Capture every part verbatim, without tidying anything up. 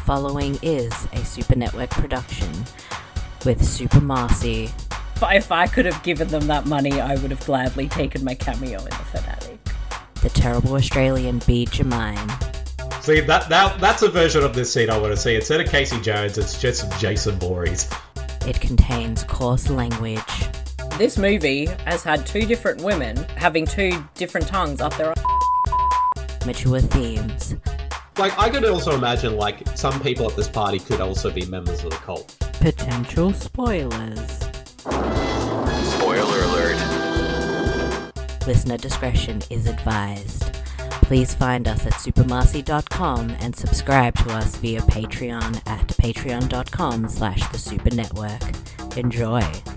following is a Super Network production with Super Marcy. If I could have given them that money, I would have gladly taken my cameo in the finale. The terrible Australian B. Jermaine. See, that, that that's a version of this scene I want to see. Instead of Casey Jones, it's just Jason Voorhees. It contains coarse language. This movie has had two different women having two different tongues up their mature themes. Like, I could also imagine, like, some people at this party could also be members of the cult. Potential spoilers. Spoiler alert. Listener discretion is advised. Please find us at supermarcy dot com and subscribe to us via Patreon at patreon dot com slash the Super Network. Enjoy.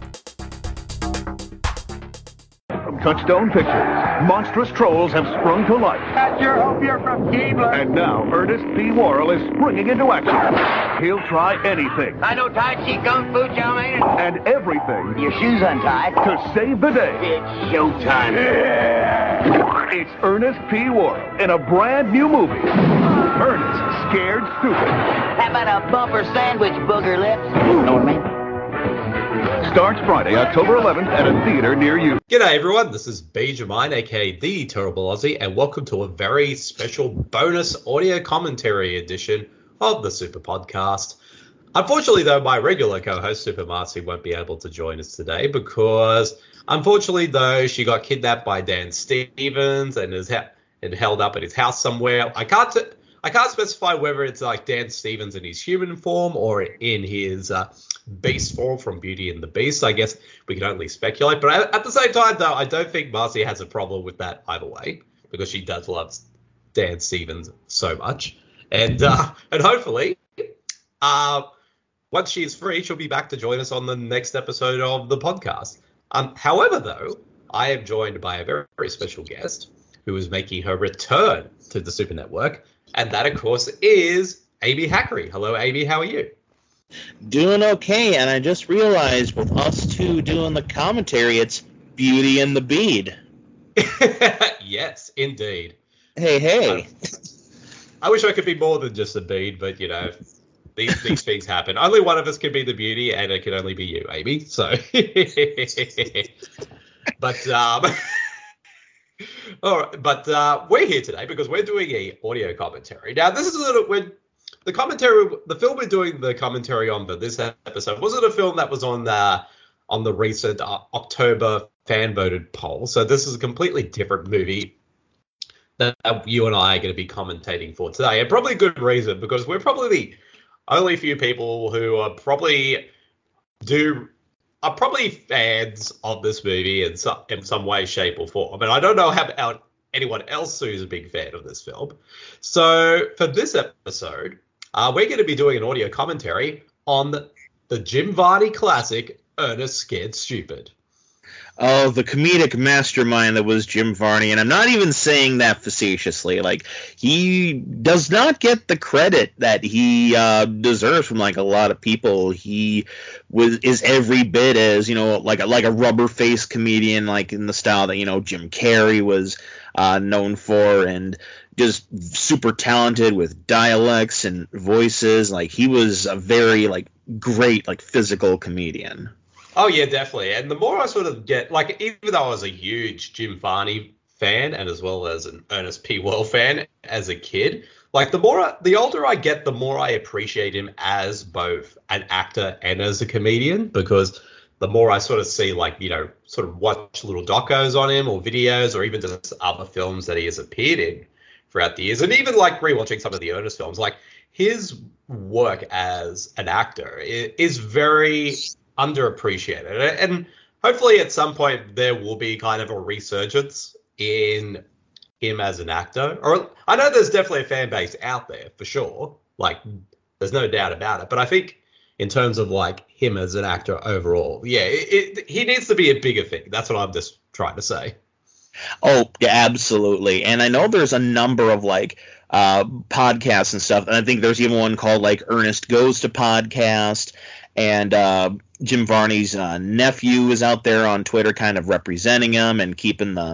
From Touchstone Pictures, monstrous trolls have sprung to life. I sure hope you're from Keebler. And now Ernest P. Worrell is springing into action. He'll try anything. I know Tai Chi Kung Fu, chow mein. And everything. Your shoes untied. To save the day. It's showtime. Yeah. It's Ernest P. Worrell in a brand new movie. Ernest Scared Stupid. How about a bumper sandwich, booger lips? Know what I mean? Starts Friday, October eleventh at a theater near you. G'day everyone, this is B. Jermaine, aka The Terrible Aussie, and welcome to a very special bonus audio commentary edition of the Super Podcast. Unfortunately though, my regular co-host Super Marcy won't be able to join us today because, unfortunately though, she got kidnapped by Dan Stevens and is ha- and held up at his house somewhere. I can't t- I can't specify whether it's like Dan Stevens in his human form or in his uh, beast form from Beauty and the Beast. I guess we can only speculate. But at the same time, though, I don't think Marcy has a problem with that either way because she does love Dan Stevens so much. And uh, and hopefully, uh, once she is free, she'll be back to join us on the next episode of the podcast. Um, however, though, I am joined by a very, very special guest who is making her return to the Super Network. And that, of course, is Amy Hackery. Hello, Amy. How are you? Doing okay, and I just realized with us two doing the commentary, it's Beauty and the Bead. Yes, indeed. Hey, hey. Um, I wish I could be more than just a bead, but, you know, these these things happen. Only one of us can be the beauty, and it can only be you, Amy. So, but, um... All right, but uh, we're here today because we're doing a audio commentary. Now, this is a little when the commentary, the film we're doing the commentary on for this episode wasn't a film that was on the on the recent uh, October fan voted poll. So this is a completely different movie that you and I are going to be commentating for today, and probably a good reason because we're probably the only few people who are probably do. are probably fans of this movie in some, in some way, shape, or form. I mean, I don't know how about anyone else who's a big fan of this film. So for this episode, uh, we're going to be doing an audio commentary on the, the Jim Varney classic, Ernest Scared Stupid. Oh, the comedic mastermind that was Jim Varney, and I'm not even saying that facetiously. Like, he does not get the credit that he uh, deserves from like a lot of people. He was is every bit as, you know, like a, like a rubber-faced comedian, like in the style that, you know, Jim Carrey was uh, known for, and just super talented with dialects and voices. Like, he was a very like great like physical comedian. Oh, yeah, definitely. And the more I sort of get, like, even though I was a huge Jim Varney fan and as well as an Ernest P. Worrell fan as a kid, like, the more, I, the older I get, the more I appreciate him as both an actor and as a comedian, because the more I sort of see, like, you know, sort of watch little docos on him or videos or even just other films that he has appeared in throughout the years. And even, like, rewatching some of the Ernest films, like, his work as an actor is very underappreciated, and hopefully at some point there will be kind of a resurgence in him as an actor. Or I know there's definitely a fan base out there for sure, like there's no doubt about it, but I think in terms of like him as an actor overall, yeah, it, it, he needs to be a bigger thing. That's what I'm just trying to say. Oh, yeah, absolutely. And I know there's a number of like uh podcasts and stuff, and I think there's even one called like Ernest Goes to Podcast. And uh, Jim Varney's uh, nephew is out there on Twitter kind of representing him and keeping the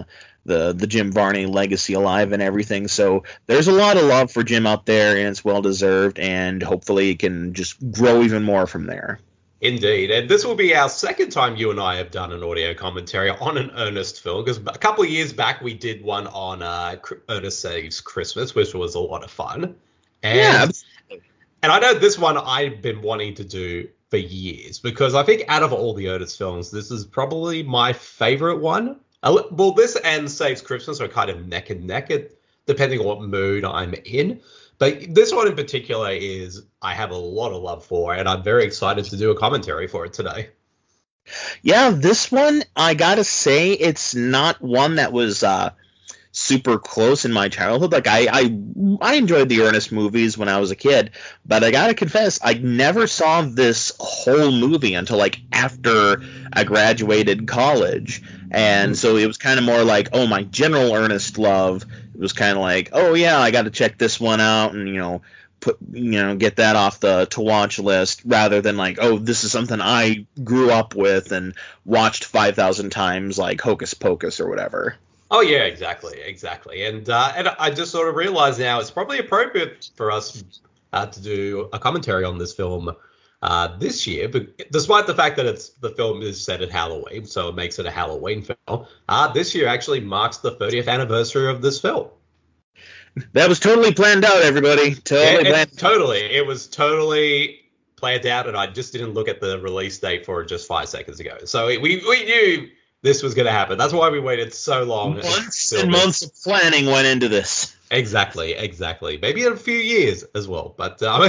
the the Jim Varney legacy alive and everything. So there's a lot of love for Jim out there, and it's well deserved, and hopefully it can just grow even more from there. Indeed, and this will be our second time you and I have done an audio commentary on an Ernest film, because a couple of years back we did one on uh, Ernest Saves Christmas, which was a lot of fun. And, yeah. And I know this one I've been wanting to do for years, because I think out of all the Ernest films, this is probably my favorite one. Well, this and Saves Christmas are kind of neck and neck, depending on what mood I'm in. But this one in particular is I have a lot of love for, and I'm very excited to do a commentary for it today. Yeah, this one, I gotta say, it's not one that was uh, super close in my childhood. Like, I, I I enjoyed the Ernest movies when I was a kid, but I gotta confess, I never saw this whole movie until, like, after I graduated college. And so it was kind of more like, oh, my general Ernest love. It was kind of like, oh, yeah, I got to check this one out and, you know, put, you know, get that off the to watch list, rather than like, oh, this is something I grew up with and watched five thousand times, like Hocus Pocus or whatever. Oh, yeah, exactly, exactly. And uh, and I just sort of realized now it's probably appropriate for us uh, to do a commentary on this film uh, this year, but despite the fact that it's the film is set at Halloween, so it makes it a Halloween film. Uh, this year actually marks the thirtieth anniversary of this film. That was totally planned out, everybody. Totally it, planned. It, totally. It was totally planned out, and I just didn't look at the release date for it just five seconds ago. So it, we we knew this was going to happen. That's why we waited so long. Months and months of planning went into this. Exactly, exactly. Maybe in a few years as well. But um,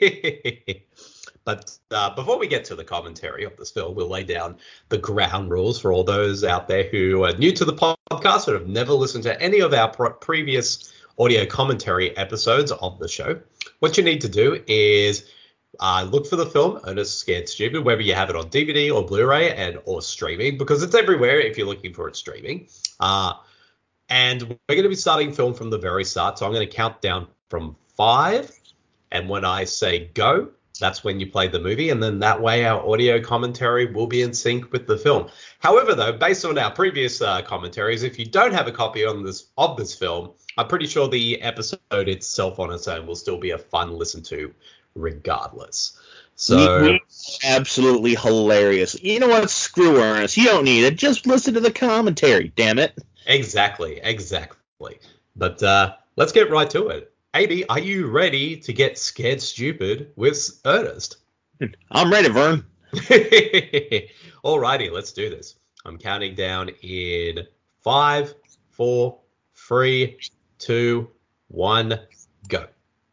but uh, before we get to the commentary of this film, we'll lay down the ground rules for all those out there who are new to the podcast or have never listened to any of our pro- previous audio commentary episodes of the show. What you need to do is uh, look for the film Ernest Scared Stupid, whether you have it on D V D or Blu-ray and or streaming, because it's everywhere if you're looking for it streaming. Uh, and we're going to be starting film from the very start, so I'm going to count down from five, and when I say go, that's when you play the movie, and then that way our audio commentary will be in sync with the film. However, though, based on our previous uh, commentaries, if you don't have a copy on this of this film, I'm pretty sure the episode itself on its own will still be a fun listen to regardless. So absolutely hilarious. You know what? Screw Ernest. You don't need it. Just listen to the commentary, damn it. Exactly, exactly. But uh, let's get right to it. A B, are you ready to get scared stupid with Ernest? I'm ready, Vern. Alrighty, let's do this. I'm counting down in five, four, three, two, one, go.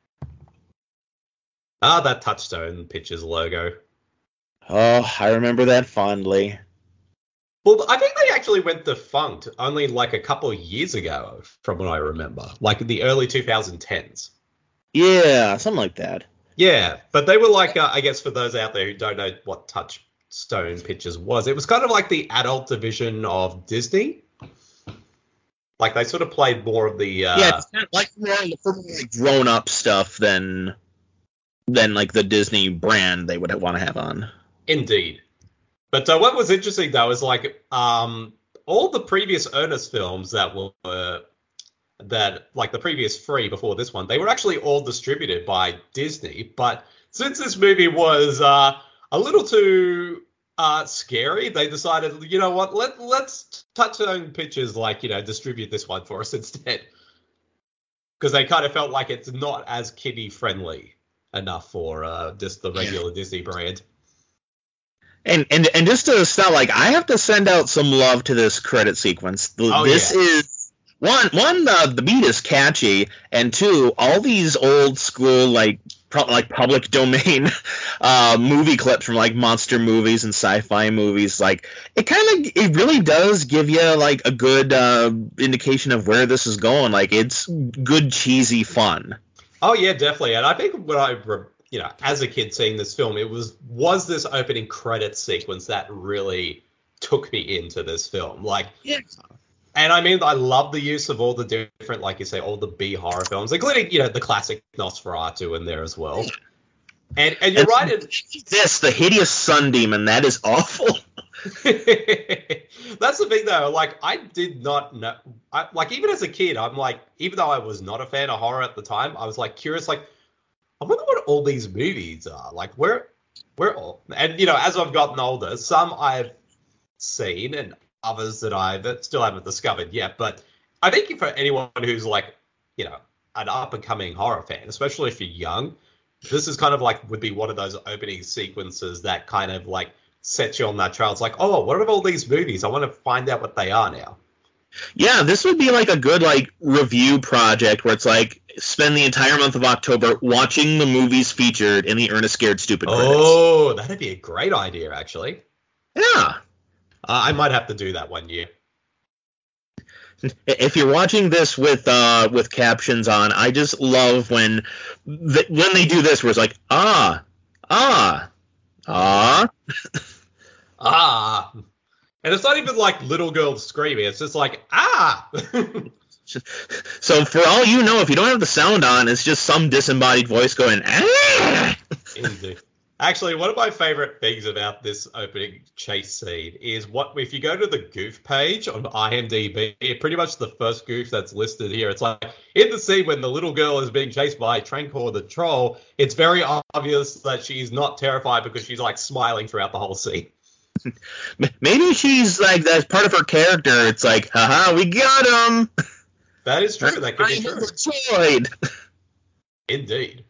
Ah, that Touchstone Pictures logo. Oh, I remember that fondly. Well, I think they actually went defunct only like a couple of years ago, from what I remember, like in the early twenty tens. Yeah, something like that. Yeah, but they were like, uh, I guess for those out there who don't know what Touchstone Pictures was, it was kind of like the adult division of Disney. Like they sort of played more of the uh, yeah, it's kind of like more like grown up stuff than than like the Disney brand they would want to have on. Indeed. But uh, what was interesting, though, is like um, all the previous Ernest films that were uh, that like the previous three before this one, they were actually all distributed by Disney. But since this movie was uh, a little too uh, scary, they decided, you know what, let let's Touchstone Pictures like you know distribute this one for us instead, because they kind of felt like it's not as kiddie friendly enough for uh, just the regular yeah. Disney brand. And, and and just to start, like, I have to send out some love to this credit sequence. Oh, this yeah. is one one uh, the beat is catchy, and two, all these old school like pro- like public domain uh, movie clips from like monster movies and sci-fi movies. Like it kind of it really does give you like a good uh, indication of where this is going. Like it's good cheesy fun. Oh yeah, definitely. And I think when I re- you know, as a kid seeing this film, it was was this opening credits sequence that really took me into this film. Like, yeah. And I mean, I love the use of all the different, like you say, all the B horror films, including, you know, the classic Nosferatu in there as well. And and you're and right. In, this, the hideous sun demon, that is awful. That's the thing, though. Like, I did not know. I, like, even as a kid, I'm like, even though I was not a fan of horror at the time, I was like curious. Like, I wonder what all these movies are. Like, where, where all? And you know, as I've gotten older, some I've seen, and others that I that still haven't discovered yet. But I think for anyone who's like, you know, an up and coming horror fan, especially if you're young, this is kind of like would be one of those opening sequences that kind of like sets you on that trail. It's like, oh, what are all these movies? I want to find out what they are now. Yeah, this would be like a good like review project where it's like spend the entire month of October watching the movies featured in the Ernest Scared Stupid credits. Oh, that'd be a great idea, actually. Yeah. Uh, I might have to do that one year. If you're watching this with uh, with captions on, I just love when th- when they do this, where it's like ah ah ah ah, and it's not even like little girls screaming; it's just like ah. So for all you know, if you don't have the sound on, it's just some disembodied voice going ah. Indeed. Actually, one of my favorite things about this opening chase scene is what if you go to the goof page on IMDb, pretty much the first goof that's listed here. It's like in the scene when the little girl is being chased by Trancor the troll, it's very obvious that she's not terrified because she's like smiling throughout the whole scene. Maybe she's like that's part of her character. It's like, haha, we got him. That is true. That could be true. Destroyed. Indeed.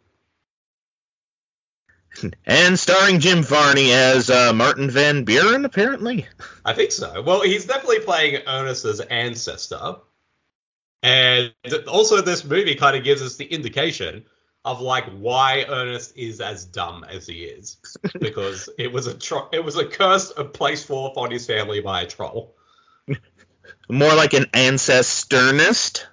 And starring Jim Varney as uh, Martin Van Buren, apparently. I think so. Well, he's definitely playing Ernest's ancestor. And also this movie kind of gives us the indication of like why Ernest is as dumb as he is. Because it was a tro- it was a curse placed forth on his family by a troll. More like an ancesternist.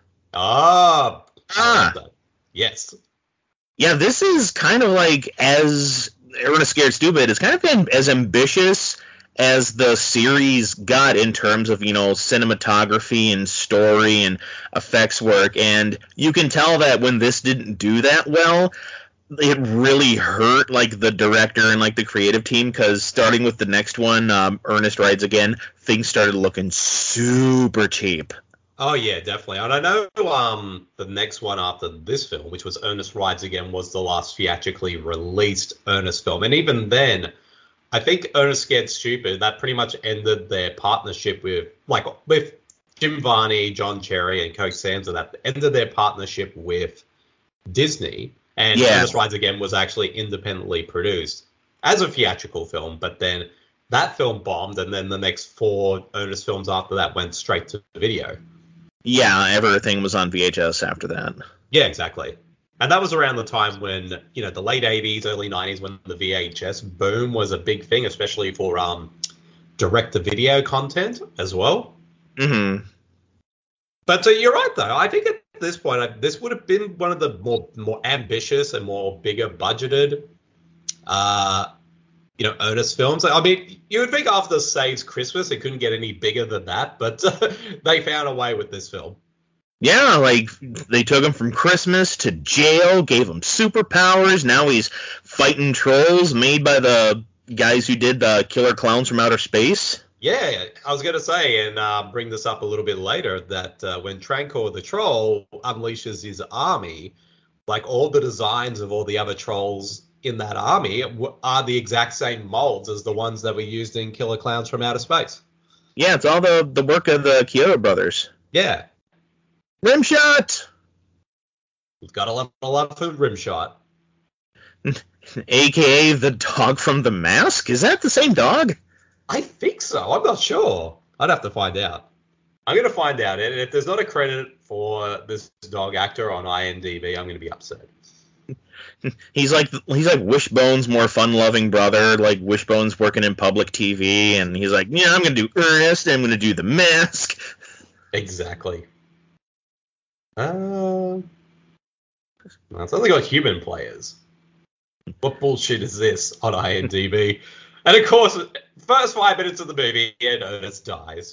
Ah. Ah. Yes. Yeah, this is kind of like, as Ernest Scared Stupid, it's kind of been as ambitious as the series got in terms of, you know, cinematography and story and effects work. And you can tell that when this didn't do that well, it really hurt, like, the director and, like, the creative team, because starting with the next one, um, Ernest Rides Again, things started looking super cheap. Oh, yeah, definitely. And I know um, the next one after this film, which was Ernest Rides Again, was the last theatrically released Ernest film. And even then, I think Ernest Scared Stupid, that pretty much ended their partnership with, like, with Jim Varney, John Cherry, and Coke Samson. That ended their partnership with Disney. And yeah. Ernest Rides Again was actually independently produced as a theatrical film. But then that film bombed, and then the next four Ernest films after that went straight to video. Yeah, everything was on V H S after that. Yeah, exactly. And that was around the time when, you know, the late eighties, early nineties, when the V H S boom was a big thing, especially for um, direct-to-video content as well. Mm-hmm. But uh, you're right, though. I think at this point, I, this would have been one of the more more ambitious and more bigger budgeted, uh, you know, Ernest films. I mean, you would think after Saves Christmas, it couldn't get any bigger than that, but uh, they found a way with this film. Yeah, like, they took him from Christmas to jail, gave him superpowers, now he's fighting trolls made by the guys who did the Killer Clowns from Outer Space. Yeah, I was going to say, and uh, bring this up a little bit later, that uh, when Trancor the Troll unleashes his army, like, all the designs of all the other trolls in that army are the exact same molds as the ones that were used in Killer Clowns from Outer Space. Yeah, it's all the, the work of the Kyoto brothers. Yeah. Rimshot! We've got a lot, a lot for Rimshot. A K A the dog from The Mask? Is that the same dog? I think so. I'm not sure. I'd have to find out. I'm going to find out. And if there's not a credit for this dog actor on IMDb, I'm going to be upset. He's like he's like Wishbone's more fun-loving brother. Like, Wishbone's working in public T V, and he's like, yeah, I'm going to do Ernest, and I'm going to do The Mask. Exactly. Uh, it's only got human players. What bullshit is this on IMDb? And of course, first five minutes of the movie, and Ernest dies.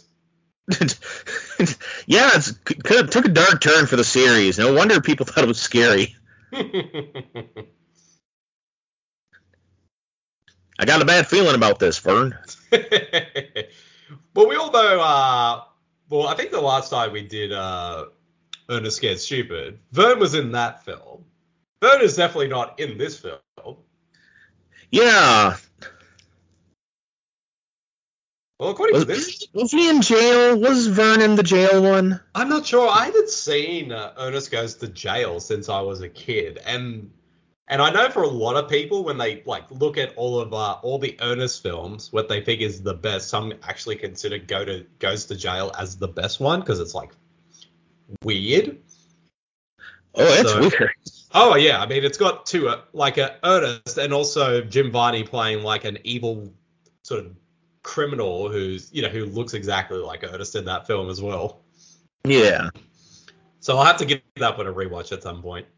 Yeah, it's could have took a dark turn for the series. No wonder people thought it was scary. I got a bad feeling about this, Vern. Well, we all know, uh, well, I think the last time we did uh, Ernest Scared Stupid, Vern was in that film. Vern is definitely not in this film. Yeah. Well, according Was, to this, was he in jail? Was Vern in the jail one? I'm not sure. I hadn't seen uh, Ernest Goes to Jail since I was a kid, and and I know for a lot of people when they like look at all of uh, all the Ernest films, what they think is the best, some actually consider Go to Goes to Jail as the best one because it's like weird. Oh, that's So- weird. Oh yeah, I mean it's got two uh, like a Ernest and also Jim Varney playing like an evil sort of criminal who's you know who looks exactly like Ernest in that film as well. Yeah. So I'll have to give that one a rewatch at some point.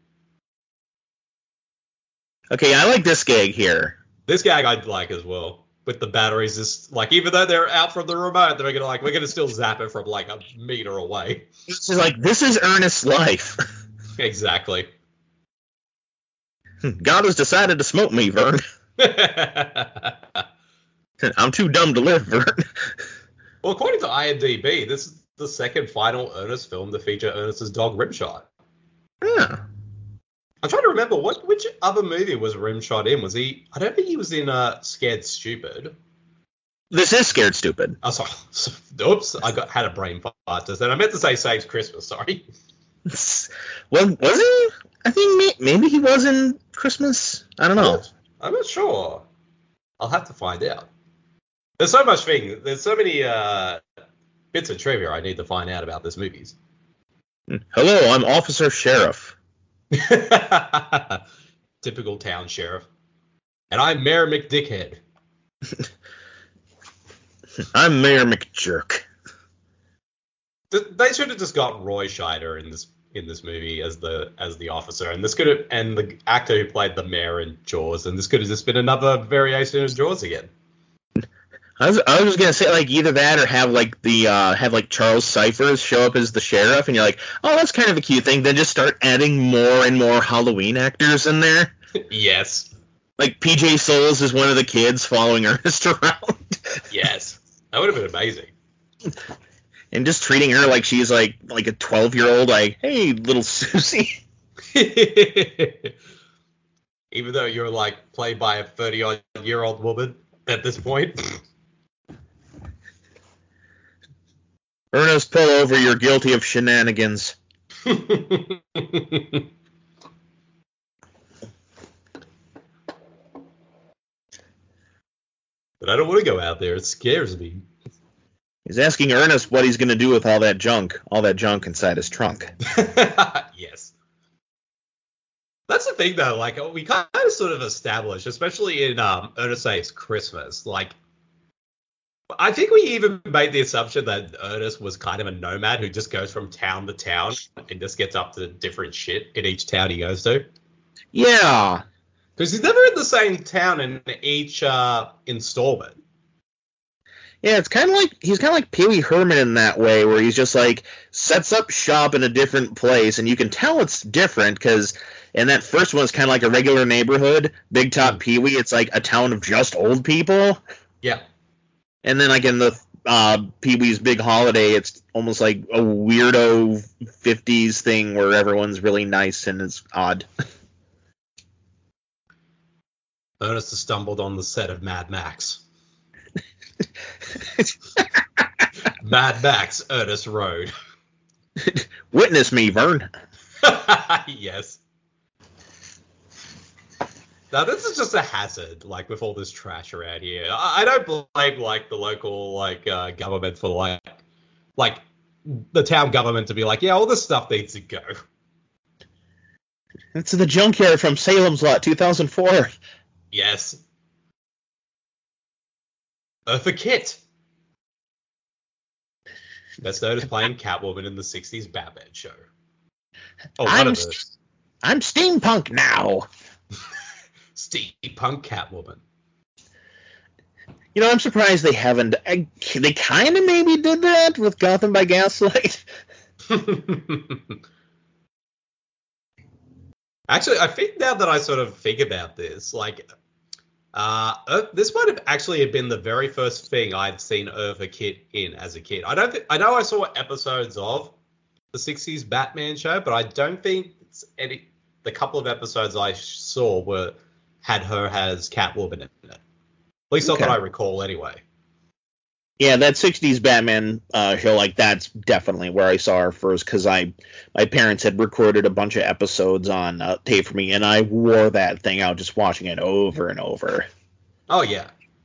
Okay, I like this gag here. This gag I'd like as well. With the batteries, just like even though they're out from the remote, they're gonna like we're gonna still zap it from like a meter away. This is like this is Ernest's life. Exactly. God has decided to smoke me, Vern. I'm too dumb to live, Vern. Well, according to IMDb, this is the second final Ernest film to feature Ernest's dog Rimshot. Yeah. I'm trying to remember what which other movie was Rimshot in. Was he? I don't think he was in uh, Scared Stupid. This is Scared Stupid. Oh, sorry. Oops, I got had a brain fart just then. I meant to say Saves Christmas. Sorry. Well, was he? I think may- maybe he was in Christmas. I don't know. I'm not sure. I'll have to find out. There's so much thing. There's so many uh, bits of trivia I need to find out about this movies. Hello, I'm Officer Sheriff. Typical town sheriff. And I'm Mayor McDickhead. I'm Mayor McJerk. Th- They should have just got Roy Scheider in this in this movie as the as the officer, and this could have and the actor who played the mayor in Jaws, and this could have just been another variation of Jaws again. I was I was gonna say like either that or have like the uh have like Charles Cyphers show up as the sheriff, and you're like, oh, that's kind of a cute thing. Then just start adding more and more Halloween actors in there. Yes, Like P J Souls is one of the kids following Ernest around. yes, that would have been amazing. And just treating her like she's like like a twelve year old, like, hey, little Susie. Even though you're like played by a thirty odd year old woman at this point. Ernest, pull over, you're guilty of shenanigans. But I don't want to go out there. It scares me. He's asking Ernest what he's gonna do with all that junk, all that junk inside his trunk. Yes. That's the thing, though. Like, we kind of sort of established, especially in um, Ernest Saves Christmas, like, I think we even made the assumption that Ernest was kind of a nomad who just goes from town to town and just gets up to different shit in each town he goes to. Yeah. Because he's never in the same town in each uh, installment. Yeah, it's kind of like he's kind of like Pee Wee Herman in that way, where he's just like sets up shop in a different place, and you can tell it's different because in that first one it's kind of like a regular neighborhood. Big Top Pee Wee, it's like a town of just old people, Yeah. and then like in the uh, Pee Wee's Big Holiday, it's almost like a weirdo fifties thing where everyone's really nice and it's odd. Ernest has stumbled on the set of Mad Max. Mad Max, Ernest Road. Witness me, Vern. Yes. Now, this is just a hazard, like, with all this trash around here. I, I don't blame, like, the local, like, uh, government for, like, like, the town government to be like, yeah, all this stuff needs to go. It's the junkyard from Salem's Lot two thousand four. Yes. Eartha Kitt. Best known as playing Catwoman in the sixties Batman show. Oh, one I'm, of those. I'm steampunk now. Steampunk Catwoman. You know, I'm surprised they haven't. I, they kind of maybe did that with Gotham by Gaslight. Actually, I think now that I sort of think about this, like, Uh, Earth, this might have actually been the very first thing I'd seen Eartha Kitt in as a kid. I don't think I know I saw episodes of the sixties Batman show, but I don't think it's any. The couple of episodes I saw were had her as Catwoman in it. At least Okay. not that I recall, anyway. Yeah, that sixties Batman uh, show, like, that's definitely where I saw her first, because I, my parents had recorded a bunch of episodes on uh, tape for me, and I wore that thing out just watching it over and over. Oh yeah.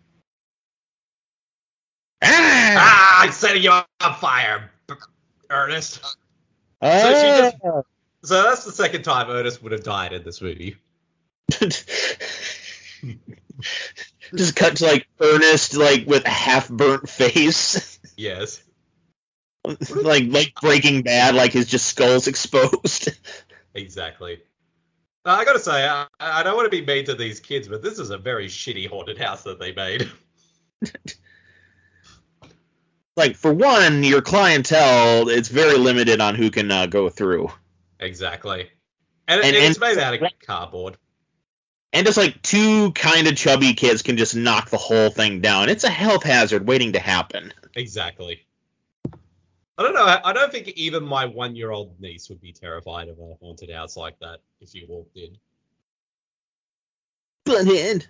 Ah! Ah, I'm setting you on fire, Ernest. Ah! So she just- So that's the second time Ernest would have died in this movie. Just cut to, like, Ernest, like, with a half-burnt face. Yes. like, like Breaking Bad, like, his just skull's exposed. Exactly. Uh, I gotta say, I, I don't want to be mean to these kids, but this is a very shitty haunted house that they made. Like, for one, your clientele, it's very limited on who can uh, go through. Exactly. And, And- and it's and- made out of cardboard. And just, like, two kind of chubby kids can just knock the whole thing down. It's a health hazard waiting to happen. Exactly. I don't know. I, I don't think even my one-year-old niece would be terrified of a haunted house like that if you walked in. Butthead.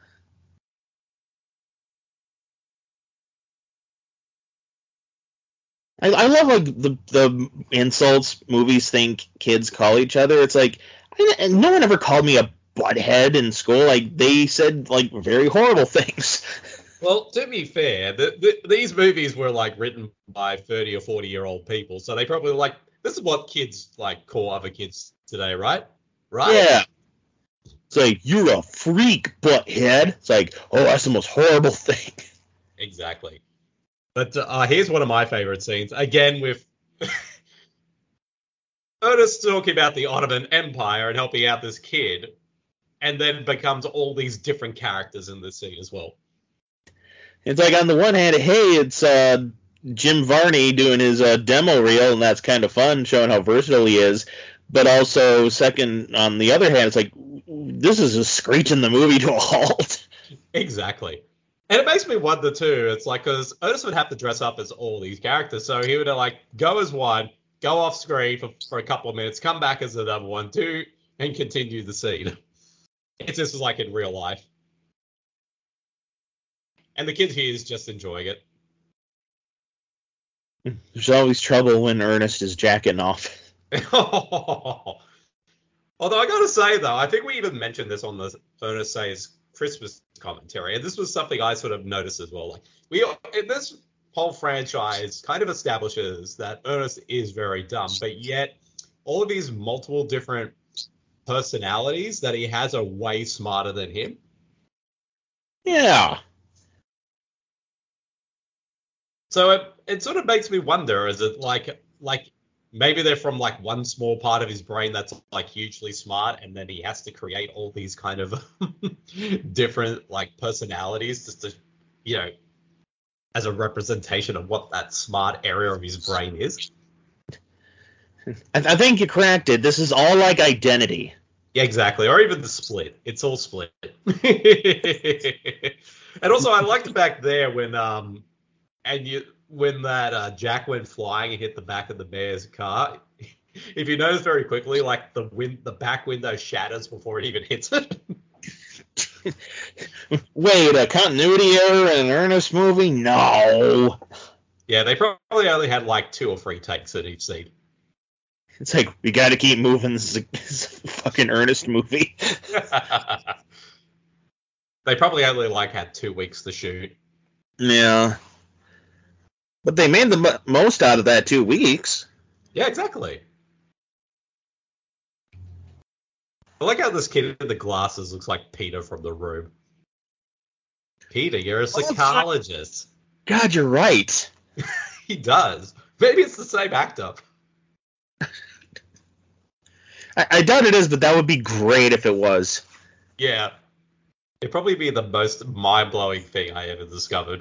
I, I love, like, the the insults movies think kids call each other. It's like, I, no one ever called me a butthead in school. Like, they said, like, very horrible things. Well, to be fair, the, the, these movies were like written by thirty or forty year old people, so they probably like this is what kids like call other kids today, right? Right? Yeah. It's like, you're a freak, butthead. It's like, oh, that's the most horrible thing. Exactly. But uh, here's one of my favorite scenes. Again, with Ernest talking about the Ottoman Empire and helping out this kid, and then becomes all these different characters in this scene as well. It's like, on the one hand, hey, it's uh, Jim Varney doing his uh, demo reel, and that's kind of fun, showing how versatile he is. But also, second, on the other hand, it's like, this is just screeching the movie to a halt. Exactly. And it makes me wonder, too. It's like, because Ernest would have to dress up as all these characters, so he would, like, go as one, go off screen for, for a couple of minutes, come back as another one, do, and continue the scene. It's just like in real life. And the kid here is just enjoying it. There's always trouble when Ernest is jacking off. Although I gotta say, though, I think we even mentioned this on the Ernest Says Christmas commentary, and this was something I sort of noticed as well. Like, we in this whole franchise kind of establishes that Ernest is very dumb, but yet all of these multiple different personalities that he has are way smarter than him. Yeah. So it, it sort of makes me wonder, is it like like maybe they're from like one small part of his brain that's like hugely smart, and then he has to create all these kind of different like personalities just to, you know, as a representation of what that smart area of his brain is. I, I think you cracked it. This is all like Identity. Yeah, exactly. Or even the Split. It's all Split. And also, I liked back there when um and you when that uh, Jack went flying and hit the back of the bear's car. If you notice very quickly, like the wind, the back window shatters before it even hits it. Wait, a continuity error in an Ernest movie? No. Yeah, they probably only had like two or three takes in each scene. It's like, we got to keep moving. This is a, this is a fucking Ernest movie. They probably only like had two weeks to shoot. Yeah. But they made the mo- most out of that two weeks. Yeah, exactly. I like how this kid in the glasses looks like Peter from The Room. Peter, you're a psychologist. God, you're right. He does. Maybe it's the same actor. I, I doubt it is, but that would be great if it was. Yeah. It'd probably be the most mind-blowing thing I ever discovered.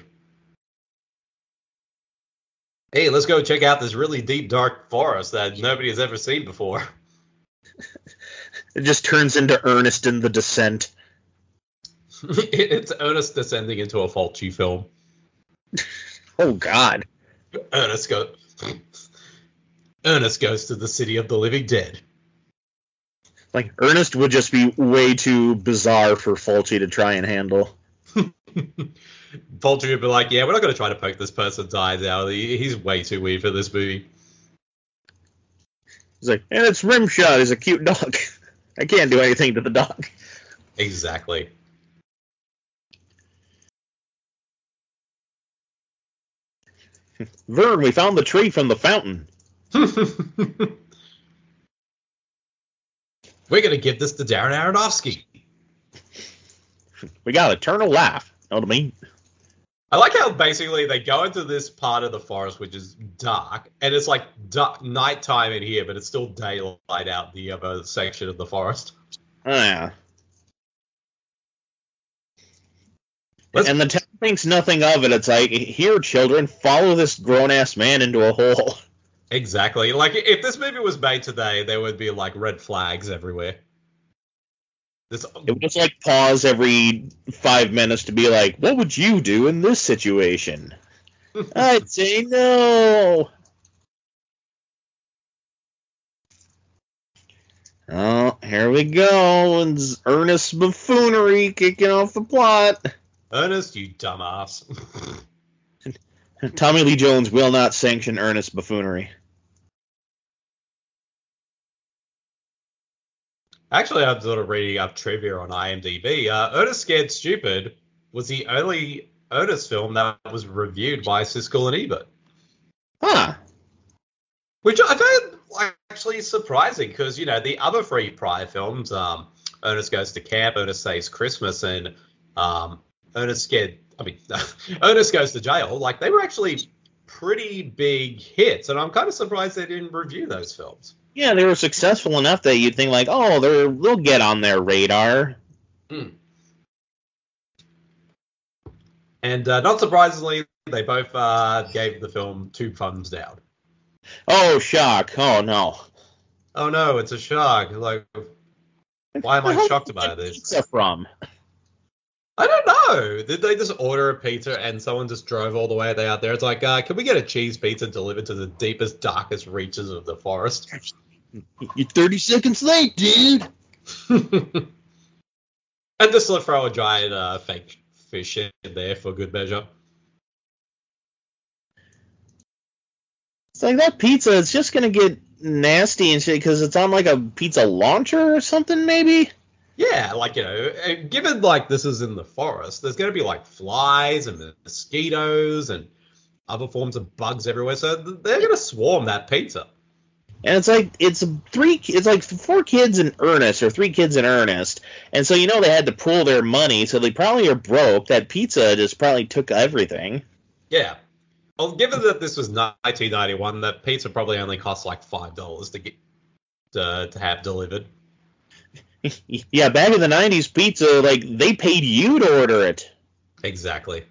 Hey, let's go check out this really deep, dark forest that nobody has ever seen before. It just turns into Ernest in the Descent. It's Ernest descending into a Fulci film. Oh God. Ernest go. Ernest goes to the city of the living dead. Like, Ernest would just be way too bizarre for Fulci to try and handle. Fulci would be like, yeah, we're not going to try to poke this person's eyes out. He, he's way too weird for this movie. He's like, and it's Rimshot. He's a cute dog. I can't do anything to the dog. Exactly. Vern, we found the tree from the fountain. We're going to give this to Darren Aronofsky. We got eternal laugh. Know what I mean? I like how basically they go into this part of the forest which is dark, and it's like dark, nighttime in here, but it's still daylight out the other section of the forest. Oh, yeah. Let's- And the town thinks nothing of it. It's like, here, children, follow this grown-ass man into a hole. Exactly. Like, if this movie was made today, there would be, like, red flags everywhere. This, It would just, like, pause every five minutes to be like, what would you do in this situation? I'd say no. Oh, here we go. It's Ernest's buffoonery kicking off the plot. Ernest, you dumbass. Tommy Lee Jones will not sanction Ernest's buffoonery. Actually, I'm sort of reading up trivia on IMDb. Uh, Ernest Scared Stupid was the only Ernest film that was reviewed by Siskel and Ebert. Huh. Which I found like, actually surprising because, you know, the other three prior films, um, Ernest Goes to Camp, Ernest Saves Christmas, and um, Ernest Scared, I mean, Ernest Goes to Jail, like, they were actually pretty big hits, and I'm kind of surprised they didn't review those films. Yeah, they were successful enough that you'd think, like, oh, they're, they'll get on their radar. Hmm. And uh, not surprisingly, they both uh, gave the film two thumbs down. Oh, shock. Oh, no. Oh no, it's a shark. Like, why am I shocked about this? Pizza from? I don't know. Did they just order a pizza and someone just drove all the way out there? It's like, uh, can we get a cheese pizza delivered to the deepest, darkest reaches of the forest? You're thirty seconds late, dude. And just to throw a giant uh, fake fish in there for good measure. It's like that pizza, it's just going to get nasty and shit because it's on like a pizza launcher or something, maybe? Yeah, like, you know, given like this is in the forest, there's going to be like flies and mosquitoes and other forms of bugs everywhere, so they're going to swarm that pizza. And it's like, it's three, it's like four kids in earnest, or three kids in earnest. And so, you know, they had to pool their money, so they probably are broke. That pizza just probably took everything. Yeah. Well, given that this was nineteen ninety-one, that pizza probably only cost like five dollars to get to, to have delivered. Yeah, back in the nineties, pizza, like, they paid you to order it. Exactly.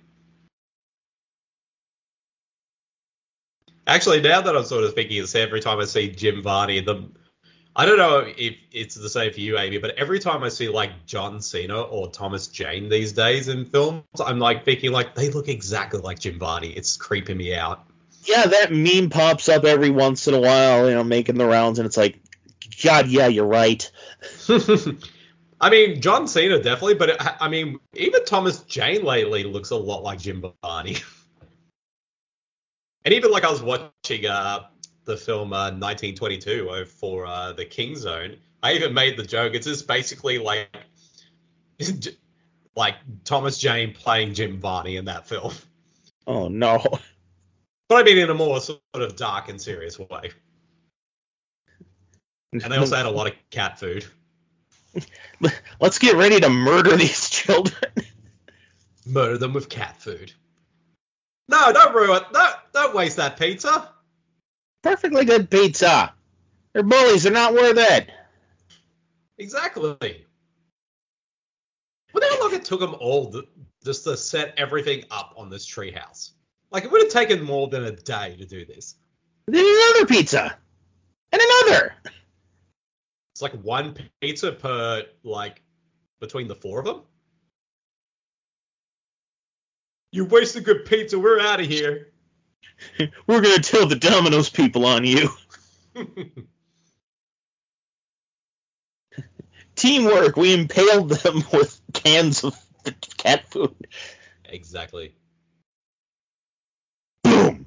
Actually, now that I'm sort of thinking of this, every time I see Jim Varney, the I don't know if it's the same for you, Amy, but every time I see like John Cena or Thomas Jane these days in films, I'm like thinking like they look exactly like Jim Varney. It's creeping me out. Yeah, that meme pops up every once in a while, you know, making the rounds, and it's like, God, yeah, you're right. I mean, John Cena definitely, but it, I mean, even Thomas Jane lately looks a lot like Jim Varney. And even like I was watching uh, the film uh, nineteen twenty-two for uh, the King Zone, I even made the joke. It's just basically like like Thomas Jane playing Jim Varney in that film. Oh, no. But I mean in a more sort of dark and serious way. And they also had a lot of cat food. Let's get ready to murder these children. Murder them with cat food. No, don't ruin it. Don't, don't waste that pizza. Perfectly good pizza. They're bullies. They're not worth it. Exactly. Wonder how long it took them all to, just to set everything up on this treehouse. Like, it would have taken more than a day to do this. Then another pizza. And another. It's like one pizza per, like, between the four of them. You wasted good pizza. We're out of here. We're gonna tell the Domino's people on you. Teamwork. We impaled them with cans of cat food. Exactly. Boom.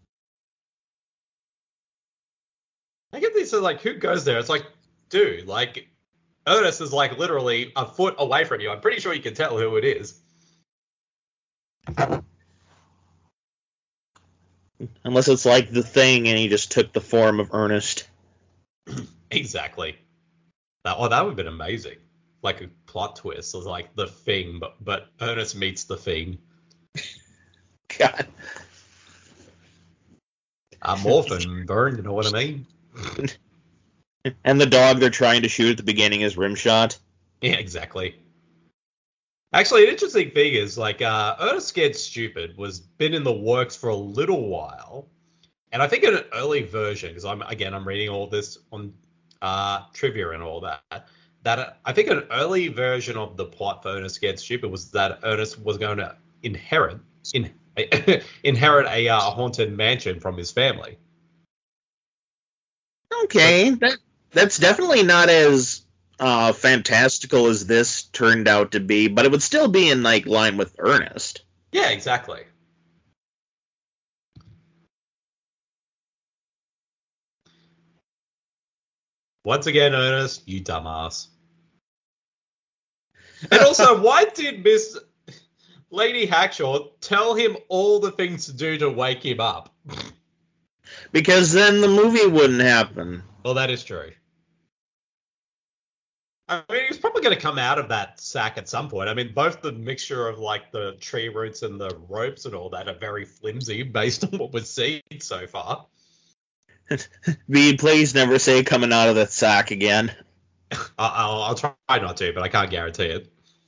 I get these, so like, who goes there? It's like, dude, like, Ernest is like literally a foot away from you. I'm pretty sure you can tell who it is. Unless it's like The Thing and he just took the form of Ernest. Exactly. That, oh, that would have been amazing. Like a plot twist. It was like The Thing, but, but Ernest meets The Thing. God. I'm orphan, Burn, you know what I mean? And the dog they're trying to shoot at the beginning is Rimshot. Yeah, exactly. Actually, an interesting thing is, like, uh, Ernest Scared Stupid was been in the works for a little while. And I think in an early version, because I'm, again, I'm reading all this on uh, trivia and all that, that uh, I think an early version of the plot for Ernest Scared Stupid was that Ernest was going to inherit in, inherit a uh, haunted mansion from his family. Okay, that that's definitely not as uh, fantastical as this turned out to be, but it would still be in like line with Ernest. Yeah, exactly. Once again, Ernest, you dumbass. And also, why did Miss Lady Hackshaw tell him all the things to do to wake him up? Because then the movie wouldn't happen. Well, that is true. I mean, he's probably going to come out of that sack at some point. I mean, both the mixture of, like, the tree roots and the ropes and all that are very flimsy based on what we've seen so far. B, please never say coming out of the sack again. I'll, I'll try not to, but I can't guarantee it.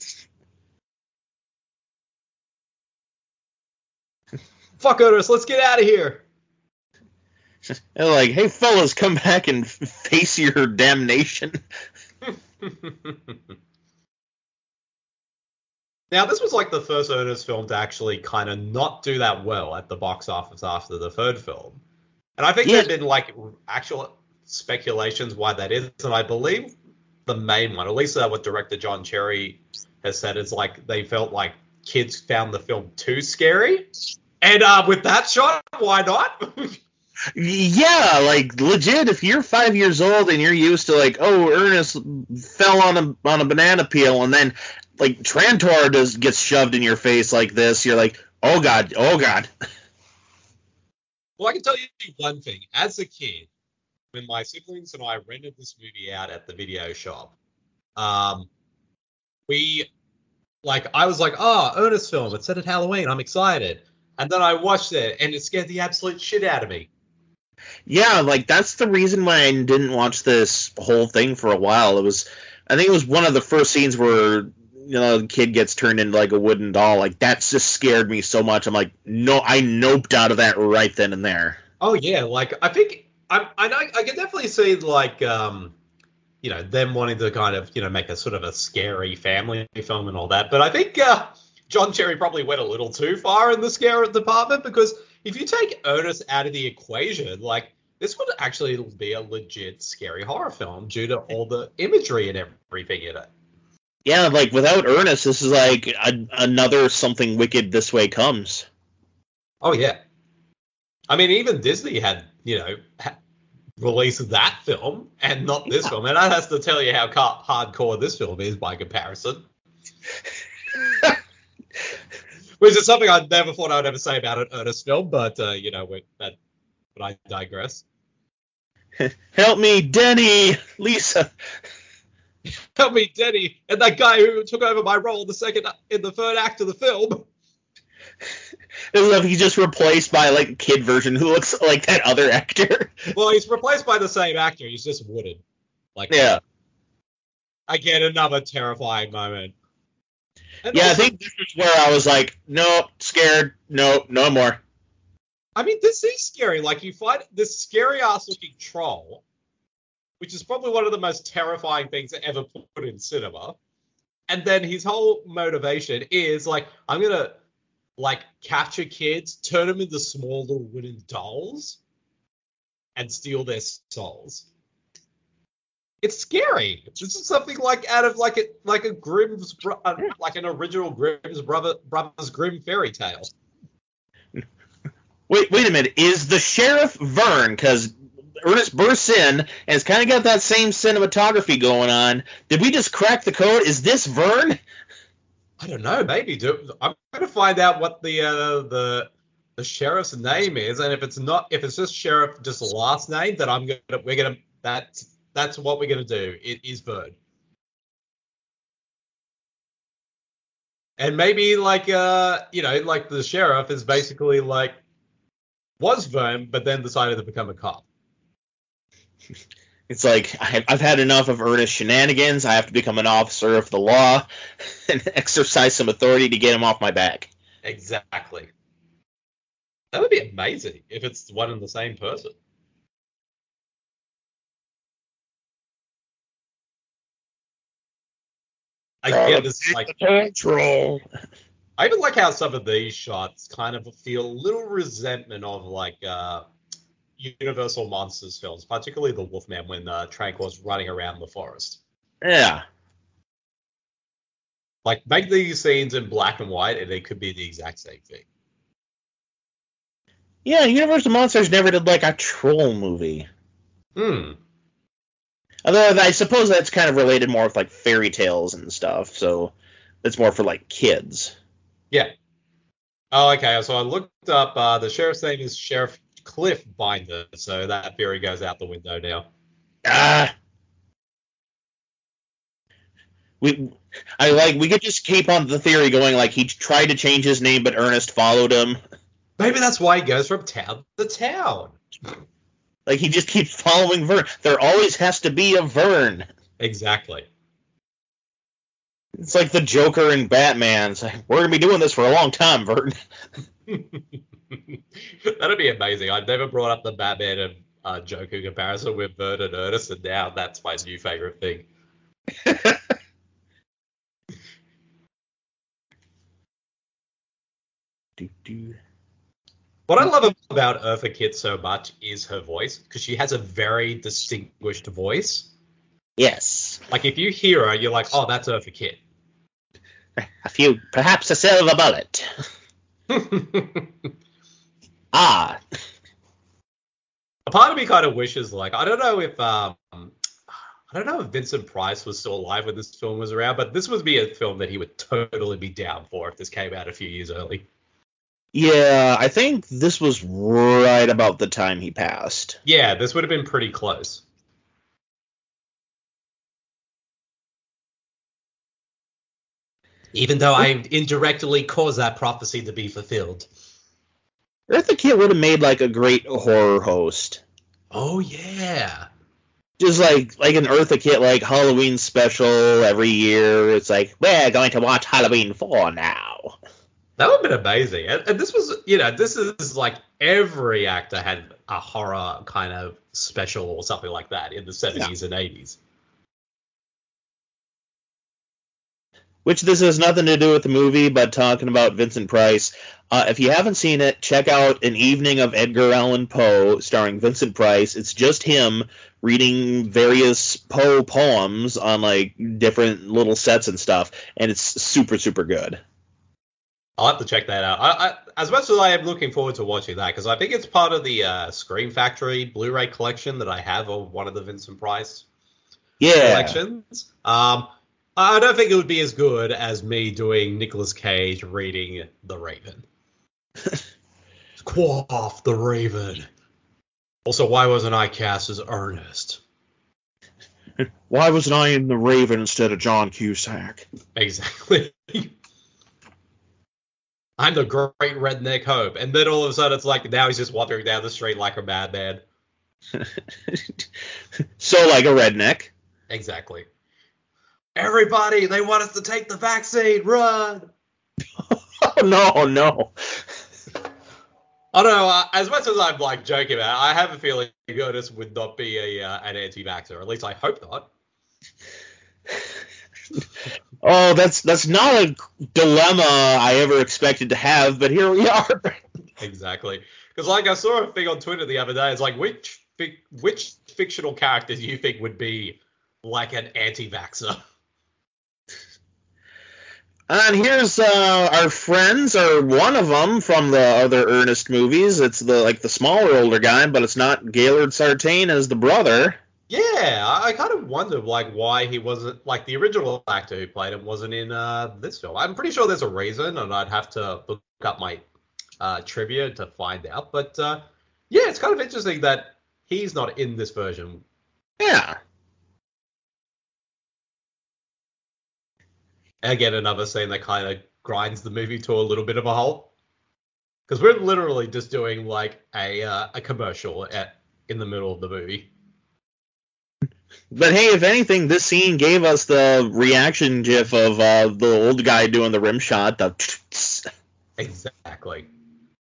Fuck Ernest, let's get out of here. They're like, hey, fellas, come back and face your damnation. Now, this was like the first Ernest film to actually kind of not do that well at the box office after the third film. And I think Yeah. there have been like actual speculations why that is. And I believe the main one, at least uh, what director John Cherry has said, is like they felt like kids found the film too scary. And uh, with that shot, why not? Yeah, like legit. If you're five years old and you're used to like, oh, Ernest fell on a on a banana peel, and then like Trantor does gets shoved in your face like this, you're like, oh god, oh god. Well, I can tell you one thing. As a kid, when my siblings and I rented this movie out at the video shop, um, we, like, I was like, oh, Ernest film. It's set at Halloween. I'm excited. And then I watched it, and it scared the absolute shit out of me. Yeah, like that's the reason why I didn't watch this whole thing for a while. It was, I think it was one of the first scenes where, you know, the kid gets turned into like a wooden doll. Like that just scared me so much. I'm like, no, I noped out of that right then and there. Oh yeah, like I think I I know I can definitely see like um you know them wanting to kind of you know make a sort of a scary family film and all that, but I think uh, John Cherry probably went a little too far in the scare department, because if you take Ernest out of the equation, like this would actually be a legit scary horror film due to all the imagery and everything in it. Yeah, like without Ernest, this is like a, another Something Wicked This Way Comes. Oh yeah, I mean even Disney had you know ha- released that film and not this film, and that has to tell you how ca- hardcore this film is by comparison. Which is something I never thought I would ever say about an Ernest film, but uh, you know, we, that, but I digress. Help me, Denny, Lisa. Help me, Denny, and that guy who took over my role in the second, in the third act of the film. It's like he's just replaced by like a kid version who looks like that other actor. Well, he's replaced by the same actor. He's just wooden. Like, Yeah. again, another terrifying moment. And Yeah, also, I think this is where I was like, nope, scared, nope, no more. I mean, this is scary. Like, you find this scary ass looking troll, which is probably one of the most terrifying things ever put in cinema. And then his whole motivation is like, I'm gonna like capture kids, turn them into small little wooden dolls, and steal their souls. It's scary. This is something like out of like a like a Grimm's bro- uh, like an original Grimm's brother Brothers Grimm fairy tale. Wait, wait a minute. Is the sheriff Vern? Because Ernest bursts in and it's kind of got that same cinematography going on. Did we just crack the code? Is this Vern? I don't know. Maybe. Do, I'm going to find out what the uh, the the sheriff's name is, and if it's not, if it's just sheriff, just the last name, then I'm gonna we're gonna that's that's what we're gonna do. It is Vern. And maybe like uh you know like the sheriff is basically like was Vern, but then decided to become a cop. It's like, I've had enough of Ernest shenanigans. I have to become an officer of the law and exercise some authority to get him off my back. Exactly. That would be amazing if it's one and the same person. Again, it's like control. I even like how some of these shots kind of feel a little resentment of like uh, Universal Monsters films, particularly the Wolfman when uh, Tranquil's running around the forest. Yeah. Like, make these scenes in black and white and they could be the exact same thing. Yeah, Universal Monsters never did like a troll movie. Hmm. Although I suppose that's kind of related more with like fairy tales and stuff, so it's more for like kids. Yeah. Oh, okay. So I looked up. Uh, the sheriff's name is Sheriff Cliff Binder, so that theory goes out the window now. Ah. We, I like. We could just keep on the theory going. Like he tried to change his name, but Ernest followed him. Maybe that's why he goes from town to town. Like he just keeps following Vern. There always has to be a Vern. Exactly. It's like the Joker and Batman. It's like, we're going to be doing this for a long time, Vern. That'd be amazing. I've never brought up the Batman and uh, Joker comparison with Vern and Ernest, and now that's my new favorite thing. do, do. What I love about Eartha Kitt so much is her voice, because she has a very distinguished voice. Yes. Like, if you hear her, you're like, oh, that's Eartha Kitt. A few, perhaps a silver bullet. ah. A part of me kind of wishes, like, I don't know if, um, I don't know if Vincent Price was still alive when this film was around, but this would be a film that he would totally be down for if this came out a few years early. Yeah, I think this was right about the time he passed. Yeah, this would have been pretty close. Even though I indirectly caused that prophecy to be fulfilled. Eartha Kitt would have made like a great horror host. Oh yeah. Just like like an Eartha Kitt like Halloween special every year. It's like, we're going to watch Halloween four now. That would have been amazing. And, and this was, you know, this is like every actor had a horror kind of special or something like that in the seventies yeah. and eighties. Which this has nothing to do with the movie, but talking about Vincent Price. Uh, if you haven't seen it, check out An Evening of Edgar Allan Poe, starring Vincent Price. It's just him reading various Poe poems on like different little sets and stuff, and it's super, super good. I'll have to check that out. I, I, as much as I am looking forward to watching that, because I think it's part of the uh, Scream Factory Blu-ray collection that I have of one of the Vincent Price yeah. collections. Um, I don't think it would be as good as me doing Nicolas Cage reading The Raven. Quaff the Raven. Also, why wasn't I cast as Ernest? Why wasn't I in The Raven instead of John Cusack? Exactly. I'm the great redneck hope. And then all of a sudden it's like, now he's just wandering down the street like a madman. So like a redneck. Exactly. Everybody, they want us to take the vaccine. Run! Oh, no, no. I don't know. Uh, as much as I'm like joking about it, I have a feeling Ernest would not be a uh, an anti-vaxxer. At least I hope not. Oh, that's that's not a dilemma I ever expected to have, but here we are. Exactly. Because, like, I saw a thing on Twitter the other day. It's like, which fic- which fictional character do you think would be, like, an anti-vaxxer? And here's uh, our friends, or one of them from the other Ernest movies. It's the like the smaller, older guy, but it's not Gaylord Sartain as the brother. Yeah, I, I kind of wondered, like, why he wasn't, like, the original actor who played him wasn't in uh, this film. I'm pretty sure there's a reason, and I'd have to look up my uh, trivia to find out. But, uh, yeah, it's kind of interesting that he's not in this version. Yeah. Again, another scene that kind of grinds the movie to a little bit of a halt. Because we're literally just doing, like, a uh, a commercial at, in the middle of the movie. But hey, if anything, this scene gave us the reaction gif of uh, the old guy doing the rim shot. The Exactly.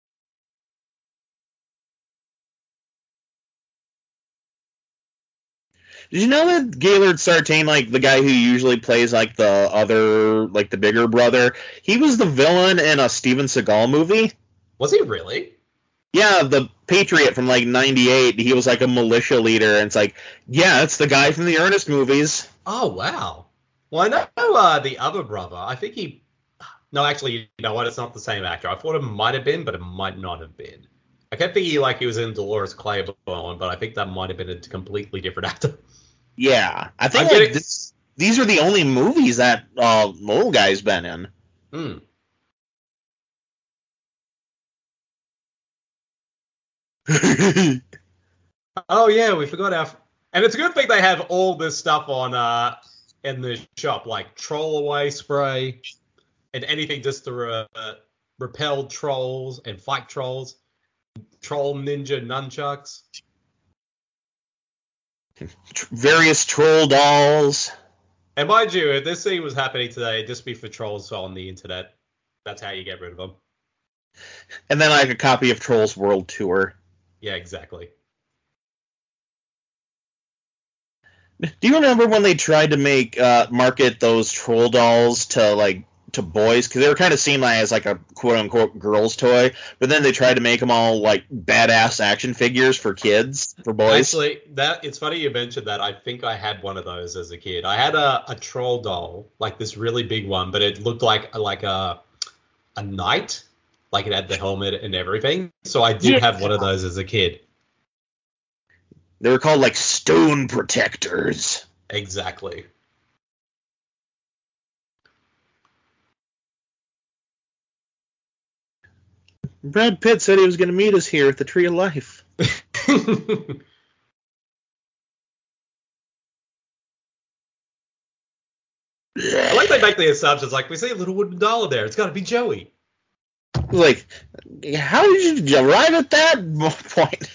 Did you know that Gaylord Sartain, like the guy who usually plays like the other, like the bigger brother, he was the villain in a Steven Seagal movie? Was he really? Yeah, the Patriot from like ninety-eight. He was like a militia leader, and it's like, yeah, it's the guy from the Ernest movies. Oh, wow. Well, I know uh, the other brother. I think he... No, actually, you know what? It's not the same actor. I thought it might have been, but it might not have been. I kept thinking like he was in Dolores Claiborne, but I think that might have been a completely different actor. Yeah, I think I'm like, getting- this, these are the only movies that uh, old guy's been in. Hmm. Oh, yeah, we forgot our... And it's a good thing they have all this stuff on uh, in the shop, like troll away spray and anything just to re- uh, repel trolls and fight trolls. Troll ninja nunchucks. Tr- various troll dolls. And mind you, if this scene was happening today, it'd just be for trolls on the internet. That's how you get rid of them. And then like a copy of Trolls World Tour. Yeah, exactly. Do you remember when they tried to make uh, market those troll dolls to like to boys, because they were kind of seen like, as like a quote unquote girl's toy, but then they tried to make them all like badass action figures for kids, for boys? Actually, that it's funny you mentioned that. I think I had one of those as a kid. I had a, a troll doll, like this really big one, but it looked like like a a knight, like it had the helmet and everything. So I did Yeah. have one of those as a kid. They were called like stone protectors. Exactly. Brad Pitt said he was going to meet us here at the Tree of Life. I like they make the assumptions like we see a little wooden dollar there. It's got to be Joey. Like, how did you arrive at that point?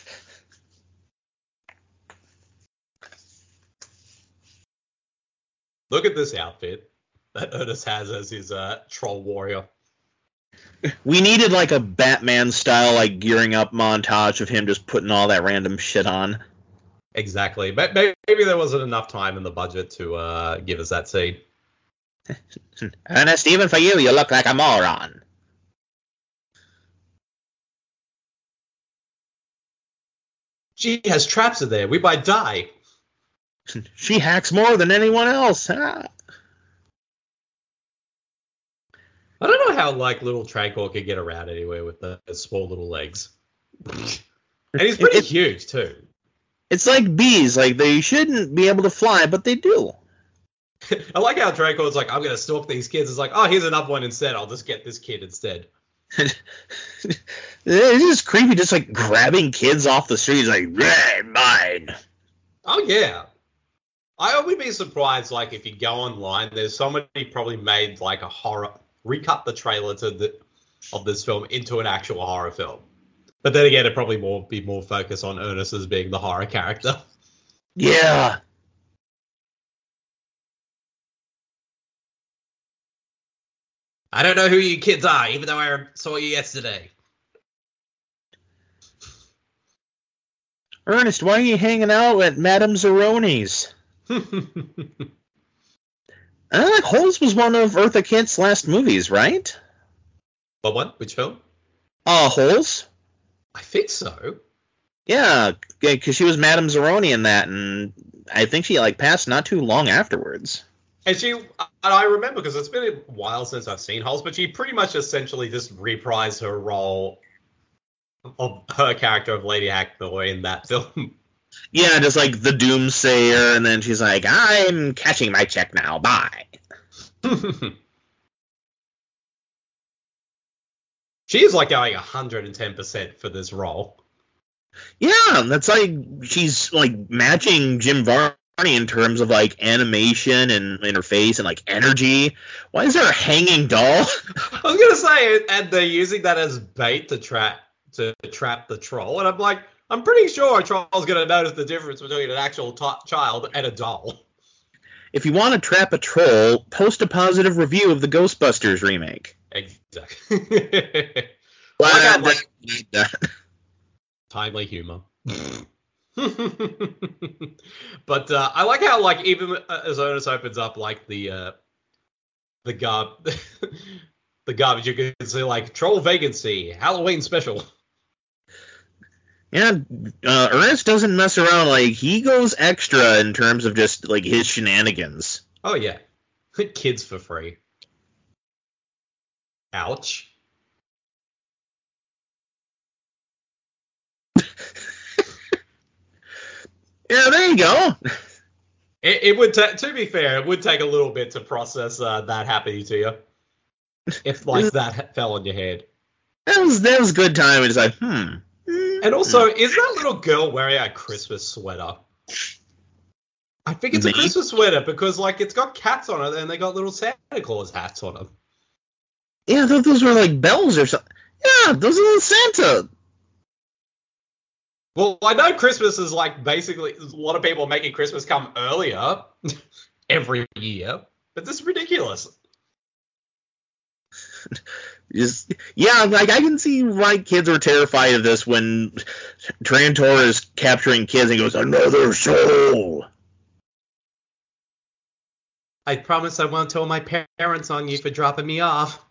Look at this outfit that Ernest has as his uh, troll warrior. We needed like a Batman style like gearing up montage of him just putting all that random shit on. Exactly. But maybe there wasn't enough time in the budget to uh, give us that scene. Ernest, even for you, you look like a moron. She has traps in there. We might die. She hacks more than anyone else. Ah. I don't know how like little Trancor can get around anywhere with the small little legs. And he's pretty It- huge too. It's like bees. Like, they shouldn't be able to fly, but they do. I like how Trancor's like, I'm gonna stalk these kids. It's like, oh, here's another one instead. I'll just get this kid instead. It's just creepy, just like grabbing kids off the street. Like, "Ray, mine." Oh yeah. I would be surprised, like, if you go online, there's somebody probably made like a horror, recut the trailer to the of this film into an actual horror film. But then again, it'd probably more be more focused on Ernest as being the horror character. Yeah. I don't know who you kids are, even though I saw you yesterday. Ernest, why are you hanging out at Madame Zeroni's? Uh, Holes was one of Eartha Kitt's last movies, right? What one? Which film? Uh, Holes? I think so. Yeah, because she was Madame Zeroni in that, and I think she, like, passed not too long afterwards. And she, and I remember, because it's been a while since I've seen Holes, but she pretty much essentially just reprised her role of her character of Lady Hackboy in that film. Yeah, just like the Doomsayer, and then she's like, I'm cashing my check now, bye. She is like going one hundred ten percent for this role. Yeah, that's like, she's like matching Jim Varney in terms of like animation and interface and like energy. Why is there a hanging doll? I was gonna say, and they're using that as bait to trap to trap the troll, and I'm like, I'm pretty sure a troll's gonna notice the difference between an actual t- child and a doll. If you want to trap a troll, post a positive review of the Ghostbusters remake. Exactly. Wow, I like, that. timely humor. But uh, I like how, like, even as Onus opens up, like, the uh, the garb the garbage, you can see, like, troll vacancy, Halloween special. Yeah, uh, Ernest doesn't mess around. Like, he goes extra in terms of just, like, his shenanigans. Oh, yeah. Kids for free. Ouch. Yeah, there you go. It, it would, ta- to be fair, it would take a little bit to process uh, that happening to you. If, like, that fell on your head. That was, that was good time. It's like, hmm. And also, is that little girl wearing a Christmas sweater? I think it's Maybe. a Christmas sweater because, like, it's got cats on it and they got little Santa Claus hats on them. Yeah, I thought those were like bells or something. Yeah, those are little Santa. Well, I know Christmas is, like, basically, a lot of people are making Christmas come earlier every year, but this is ridiculous. Just, yeah, like, I can see why kids were terrified of this when Trantor is capturing kids and he goes, another soul. I promise I won't tell my parents on you for dropping me off.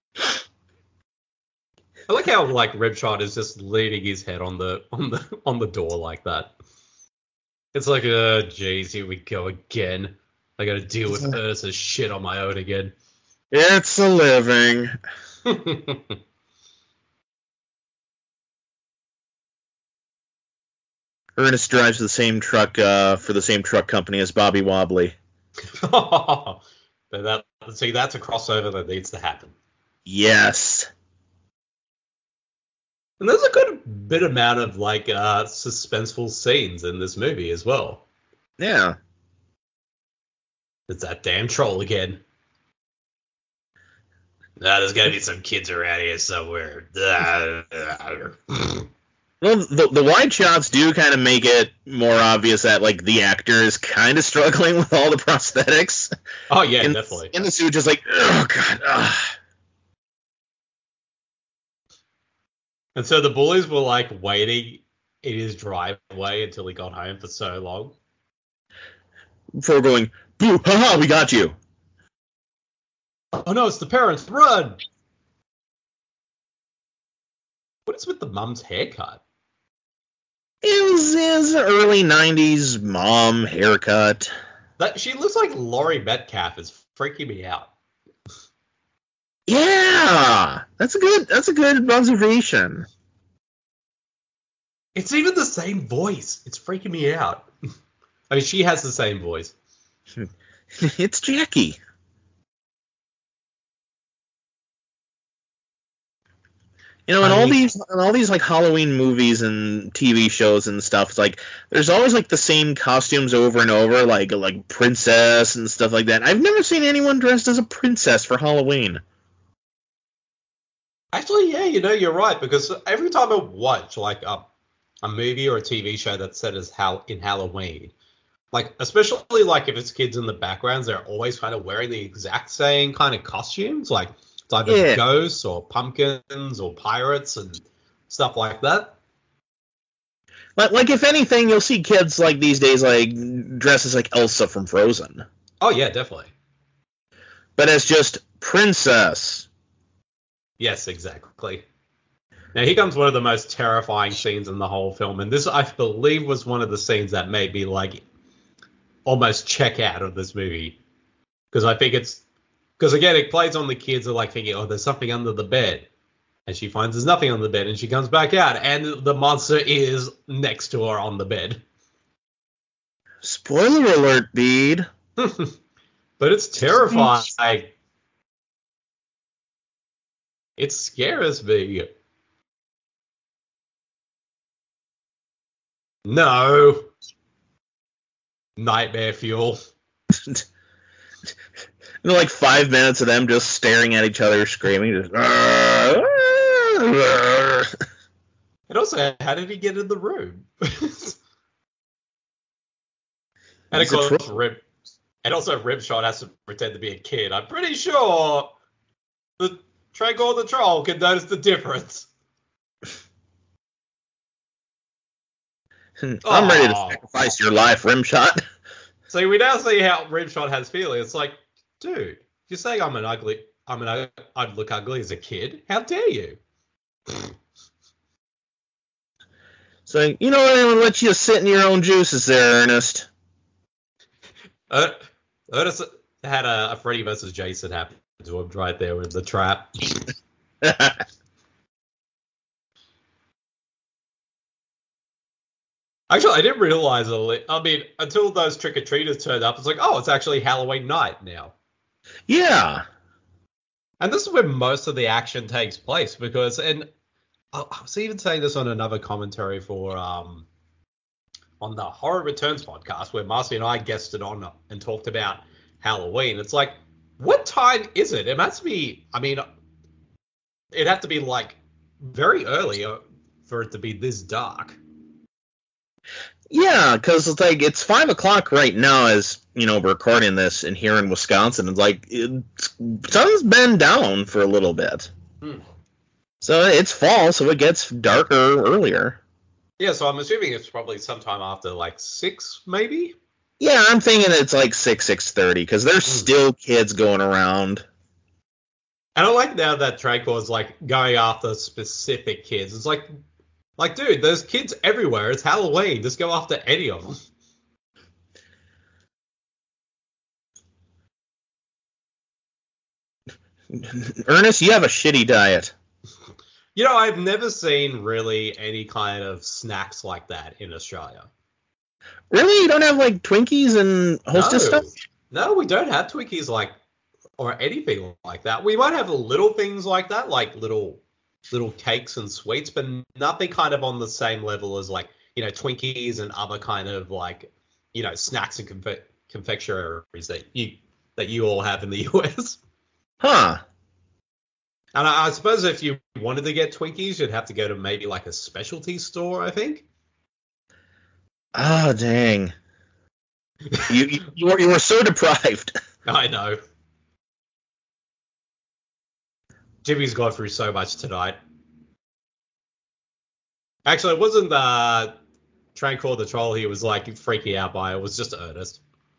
I like how, like, Ribshot is just leaning his head on the on the on the door like that. It's like, uh, geez, here we go again. I gotta deal with Ursa's shit on my own again. It's a living. Ernest drives the same truck uh, for the same truck company as Bobby Wobbly. But that, see, that's a crossover that needs to happen. Yes. And there's a good bit amount of, like, uh, suspenseful scenes in this movie as well. Yeah. It's that damn troll again. Nah, there's gotta be some kids around here somewhere. Well, the, the wide shots do kind of make it more obvious that, like, the actor is kind of struggling with all the prosthetics. Oh, yeah, in, definitely. In the suit, just like, oh, God. Ugh. And so the bullies were, like, waiting in his driveway until he got home for so long. Before going, boo, haha, we got you. Oh, no, it's the parents. Run! What is with the mum's haircut? It was, it was an early nineties mom haircut. That she looks like Laurie Metcalf. Is freaking me out. Yeah, that's a good. That's a good observation. It's even the same voice. It's freaking me out. I mean, she has the same voice. It's Jackie. You know, in all these, in all these like Halloween movies and T V shows and stuff, it's like there's always like the same costumes over and over, like like princess and stuff like that. I've never seen anyone dressed as a princess for Halloween. Actually, yeah, you know, you're right, because every time I watch like a a movie or a T V show that's set as Hal- in Halloween, like especially like if it's kids in the backgrounds, they're always kind of wearing the exact same kind of costumes, like. It's either Yeah. ghosts or pumpkins or pirates and stuff like that. Like, like if anything, you'll see kids like these days like dressed as like Elsa from Frozen. Oh yeah, definitely. but as just Princess. Yes, exactly. Now, here comes one of the most terrifying scenes in the whole film, and this, I believe, was one of the scenes that made me, like, almost check out of this movie. Because I think it's... Because, again, it plays on the kids are, like, thinking, oh, there's something under the bed. And she finds there's nothing on the bed, and she comes back out, and the monster is next to her on the bed. Spoiler alert, Bede. But it's terrifying. It scares me. No. Nightmare fuel. And like five minutes of them just staring at each other, screaming. Just, and also, how did he get in the room? And of course, Rip, and also Ripshot has to pretend to be a kid. I'm pretty sure the Trancor the Troll can notice the difference. I'm oh. ready to sacrifice your life, Rimshot. So we now see how Rimshot has feelings. It's like, dude, you're saying I'm an ugly, I'm an, I'd look ugly as a kid. How dare you? So you know what? I'm gonna let you sit in your own juices there, Ernest. Uh, Ernest had a, a Freddy versus Jason happen to him right there with the trap. Actually, I didn't realize it. I mean, until those trick-or-treaters turned up, it's like, oh, it's actually Halloween night now. Yeah. And this is where most of the action takes place, because, and I was even saying this on another commentary for, um, on the Horror Returns podcast, where Marcy and I guested on and talked about Halloween. It's like, what time is it? It must be, I mean, it'd have to be, like, very early for it to be this dark. Yeah, because it's like it's five o'clock right now as, you know, we're recording this in here in Wisconsin. It's like it's, sun's been down for a little bit. Hmm. So it's fall, so it gets darker earlier. Yeah, so I'm assuming it's probably sometime after like six, maybe? Yeah, I'm thinking it's like six, six thirty, because there's hmm. still kids going around. And I like now that Trancor is like going after specific kids. It's like, Like, dude, there's kids everywhere. It's Halloween. Just go after any of them. Ernest, you have a shitty diet. You know, I've never seen really any kind of snacks like that in Australia. Really? You don't have, like, Twinkies and Hostess no. stuff? No, we don't have Twinkies like, or anything like that. We might have little things like that, like little... little cakes and sweets, but nothing kind of on the same level as, like, you know, Twinkies and other kind of, like, you know, snacks and confe- confectionaries that you that you all have in the U S. Huh. And I, I suppose if you wanted to get Twinkies, you'd have to go to maybe like a specialty store, I think. Oh, dang. you, you, you, were, you were so deprived. I know. Jimmy's gone through so much tonight. Actually, it wasn't the Trancor the Troll he was like freaking out by. It was just Ernest.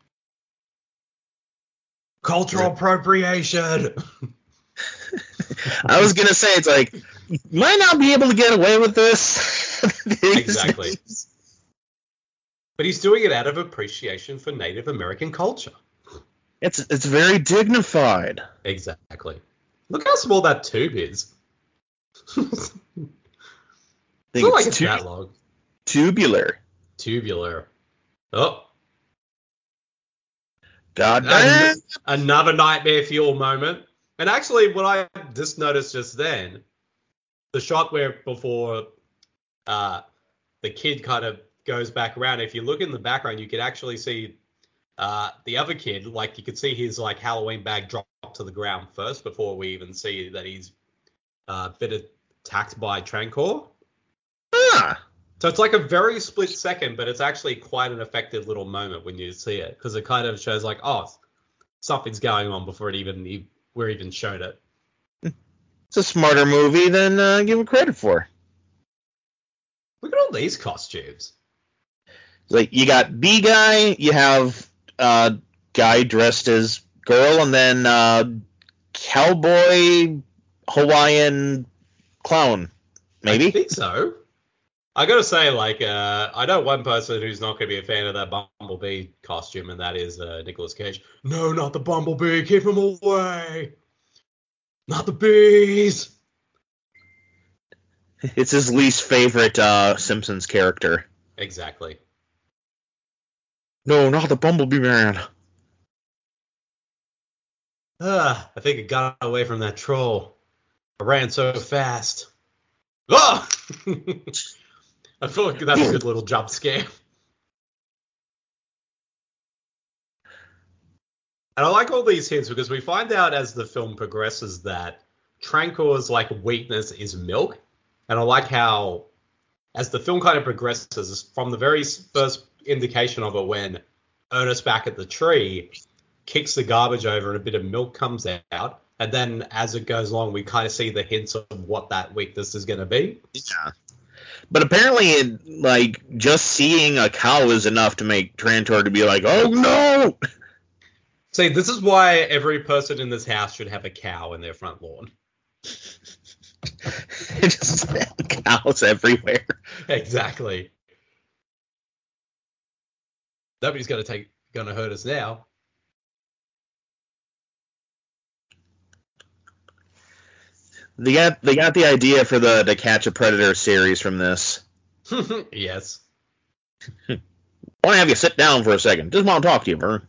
Cultural appropriation. I was gonna say it's like you might not be able to get away with this. Exactly. But he's doing it out of appreciation for Native American culture. It's it's very dignified. Exactly. Look how small that tube is. It's not like it's that long. Tubular. Tubular. Oh. God damn. Another nightmare fuel moment. And actually, what I just noticed just then, the shot where before uh, the kid kind of goes back around, if you look in the background, you could actually see uh, the other kid, like you could see his like Halloween bag drop to the ground first before we even see that he's uh, been attacked by Trancor. Ah. So it's like a very split second, but it's actually quite an effective little moment when you see it, because it kind of shows like, oh, something's going on before it even we're even shown it. It's a smarter movie than uh, give it credit for. Look at all these costumes. Like you got B guy, you have uh, guy dressed as girl, and then uh, cowboy Hawaiian clown, maybe? I think so. I gotta say, like, uh, I know one person who's not gonna be a fan of that Bumblebee costume, and that is uh, Nicolas Cage. No, not the Bumblebee. Keep him away. Not the bees. It's his least favorite uh, Simpsons character. Exactly. No, not the Bumblebee man. Ah, I think I got away from that troll. I ran so fast. Ah! I feel like that's a good little jump scare. And I like all these hints because we find out as the film progresses that Trancor's like weakness is milk. And I like how as the film kind of progresses from the very first indication of it when Ernest back at the tree kicks the garbage over and a bit of milk comes out. And then as it goes along, we kind of see the hints of what that weakness is going to be. Yeah. But apparently, it, like, just seeing a cow is enough to make Trantor to be like, oh, no! See, this is why every person in this house should have a cow in their front lawn. Just cows everywhere. Exactly. Nobody's going to take, going to hurt us now. They got they got the idea for the To Catch a Predator series from this. Yes. I want to have you sit down for a second. Just want to talk to you, Vern.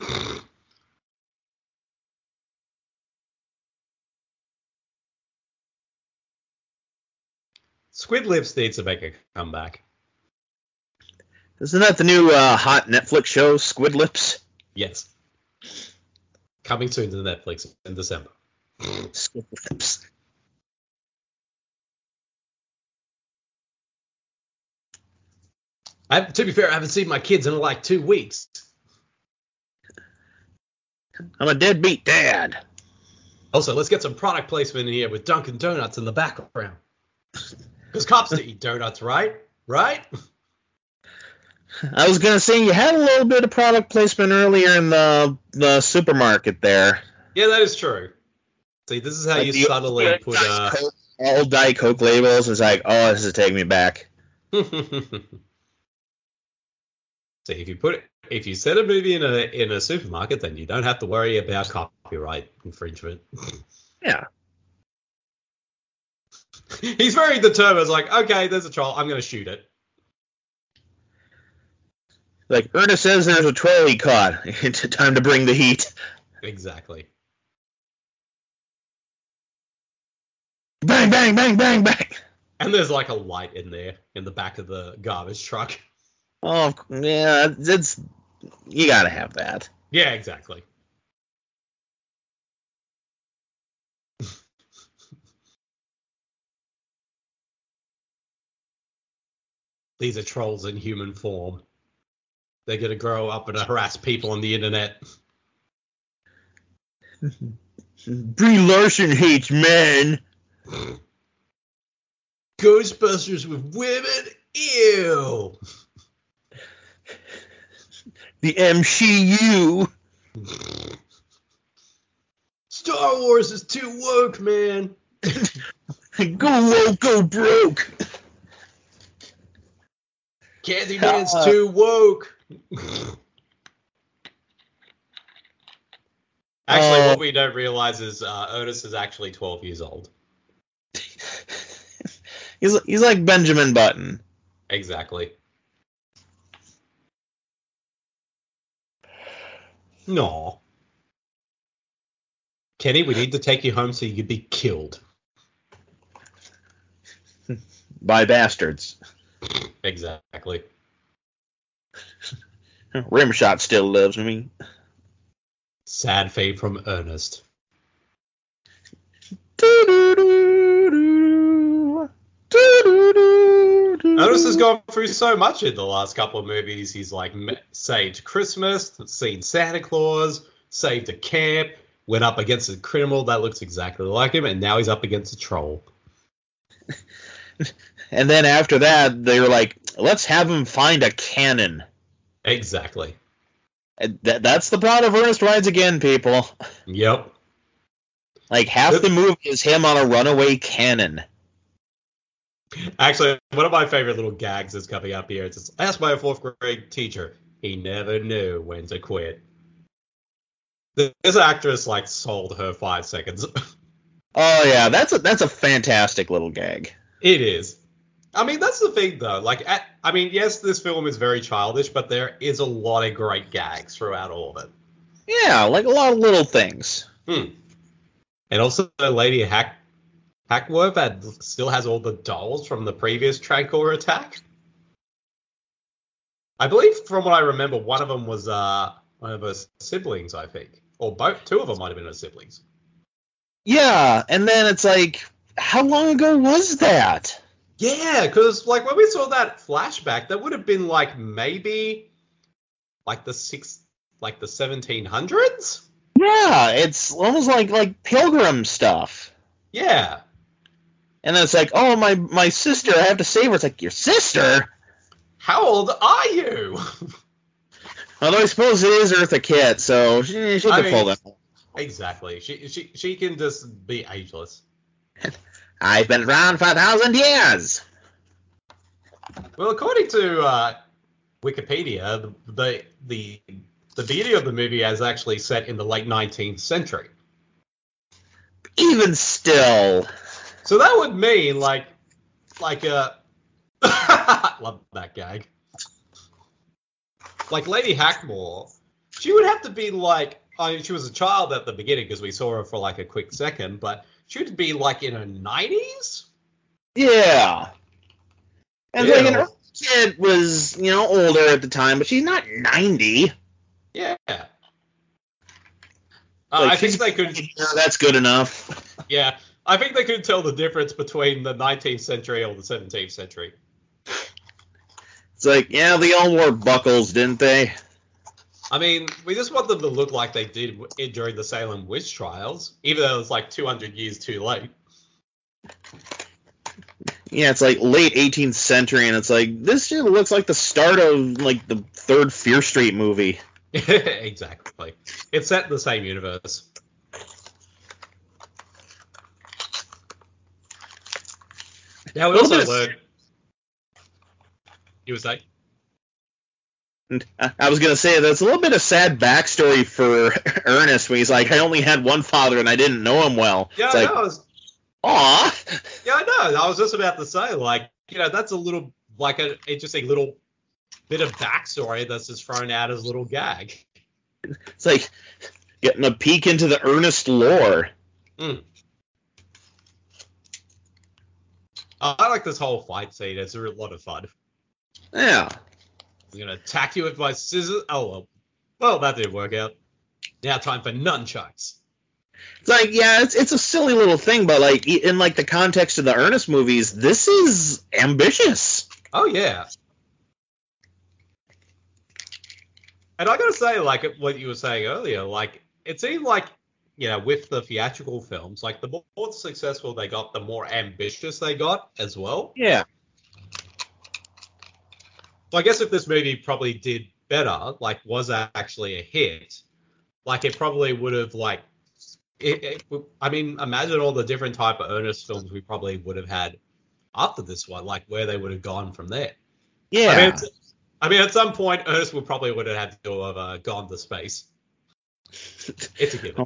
Squid Lips needs to make a comeback. Isn't that the new uh, hot Netflix show, Squid Lips? Yes. Coming soon to Netflix in December. Squid Lips. I, to be fair, I haven't seen my kids in like two weeks. I'm a deadbeat dad. Also, let's get some product placement in here with Dunkin' Donuts in the background. Because cops to eat donuts, right? Right? I was going to say, you had a little bit of product placement earlier in the, the supermarket there. Yeah, that is true. See, this is how Like you the- subtly put... Uh... Coke, all Diet Coke labels. It's like, oh, this is taking me back. See, if you put it, if you set a movie in a in a supermarket, then you don't have to worry about copyright infringement. Yeah. He's very determined. It's like, okay, there's a troll. I'm going to shoot it. Like, Ernest says there's a troll he caught. It's time to bring the heat. Exactly. Bang, bang, bang, bang, bang. And there's like a light in there in the back of the garbage truck. Oh, yeah, it's, you gotta have that. Yeah, exactly. These are trolls in human form. They're going to grow up and harass people on the internet. Brie Larson hates men. Ghostbusters with women? Ew. The M C U. Star Wars is too woke, man. Go woke, go broke. Candyman's Uh, too woke. Actually, Uh, what we don't realize is uh, Ernest is actually twelve years old. He's he's like Benjamin Button. Exactly. No. Kenny, we need to take you home so you can be killed. By bastards. Exactly. Rimshot still loves me. Sad fate from Ernest. Ernest has gone through so much in the last couple of movies. He's like m- saved Christmas, seen Santa Claus, saved a camp, went up against a criminal that looks exactly like him, and now he's up against a troll. And then after that, they were like, let's have him find a cannon. Exactly. And That, that's the plot of Ernest Rides Again, people. Yep. Like, half the movie is him on a runaway cannon. Actually, one of my favorite little gags is coming up here. It's just, asked by a fourth grade teacher. He never knew when to quit. This actress, like, sold her five seconds. Oh, yeah, that's a, that's a fantastic little gag. It is. I mean, that's the thing, though. Like, at, I mean, yes, this film is very childish, but there is a lot of great gags throughout all of it. Yeah, like a lot of little things. Hmm. And also, Lady Hack Hackworth that still has all the dolls from the previous Trancor attack. I believe, from what I remember, one of them was uh, one of her siblings, I think. Or both, two of them might have been her siblings. Yeah, and then it's like, how long ago was that? Yeah, because, like, when we saw that flashback, that would have been, like, maybe, like, the six, like, the seventeen hundreds? Yeah, it's almost like like Pilgrim stuff. Yeah. And then it's like, oh, my, my sister, I have to save her. It's like, your sister? How old are you? Although I suppose it is Eartha Kitt, so she, she I can pull mean, that. Exactly. She, she, she can just be ageless. I've been around for a thousand years. Well, according to uh, Wikipedia, the, the the beginning of the movie is actually set in the late nineteenth century. Even still. So that would mean, like, like uh, love that gag. Like Lady Hackmore, she would have to be like, I mean, she was a child at the beginning because we saw her for like a quick second, but she would be like in her nineties? Yeah. And Yeah. like an Eartha Kitt was, you know, older at the time, but she's not ninety. Yeah. Uh, Like, I think she's- they could, Yeah, that's good enough. yeah, I think they could tell the difference between the nineteenth century or the seventeenth century. It's like, yeah, they all wore buckles, didn't they? I mean, we just want them to look like they did w- during the Salem witch trials, even though it's like two hundred years too late. Yeah, it's like late eighteenth century, and it's like, this shit looks like the start of, like, the third Fear Street movie. Exactly. It's set in the same universe. Now we Well, also there's- learned. You were saying? I I was going to say, that's a little bit of sad backstory for Ernest, when he's like, I only had one father, and I didn't know him well. Yeah, it's I like, know. I was, aw. yeah, I know. I was just about to say, like, you know, that's a little, like, a interesting little bit of backstory that's just thrown out as a little gag. It's like getting a peek into the Ernest lore. Mm. I like this whole fight scene. It's a lot of fun. Yeah. I'm gonna attack you with my scissors. Oh well. Well, that didn't work out. Now time for nunchucks. It's like, yeah, it's it's a silly little thing, but like in like the context of the Ernest movies, this is ambitious. Oh yeah. And I gotta say, like what you were saying earlier, like it seemed like, you know, with the theatrical films, like the more successful they got, the more ambitious they got as well. Yeah. So I guess if this movie probably did better, like was actually a hit, like it probably would have like, it, it, I mean, imagine all the different type of Ernest films we probably would have had after this one, like where they would have gone from there. Yeah. I mean, it's, I mean, at some point, Ernest would probably would have had to have uh, gone to space. It's a given.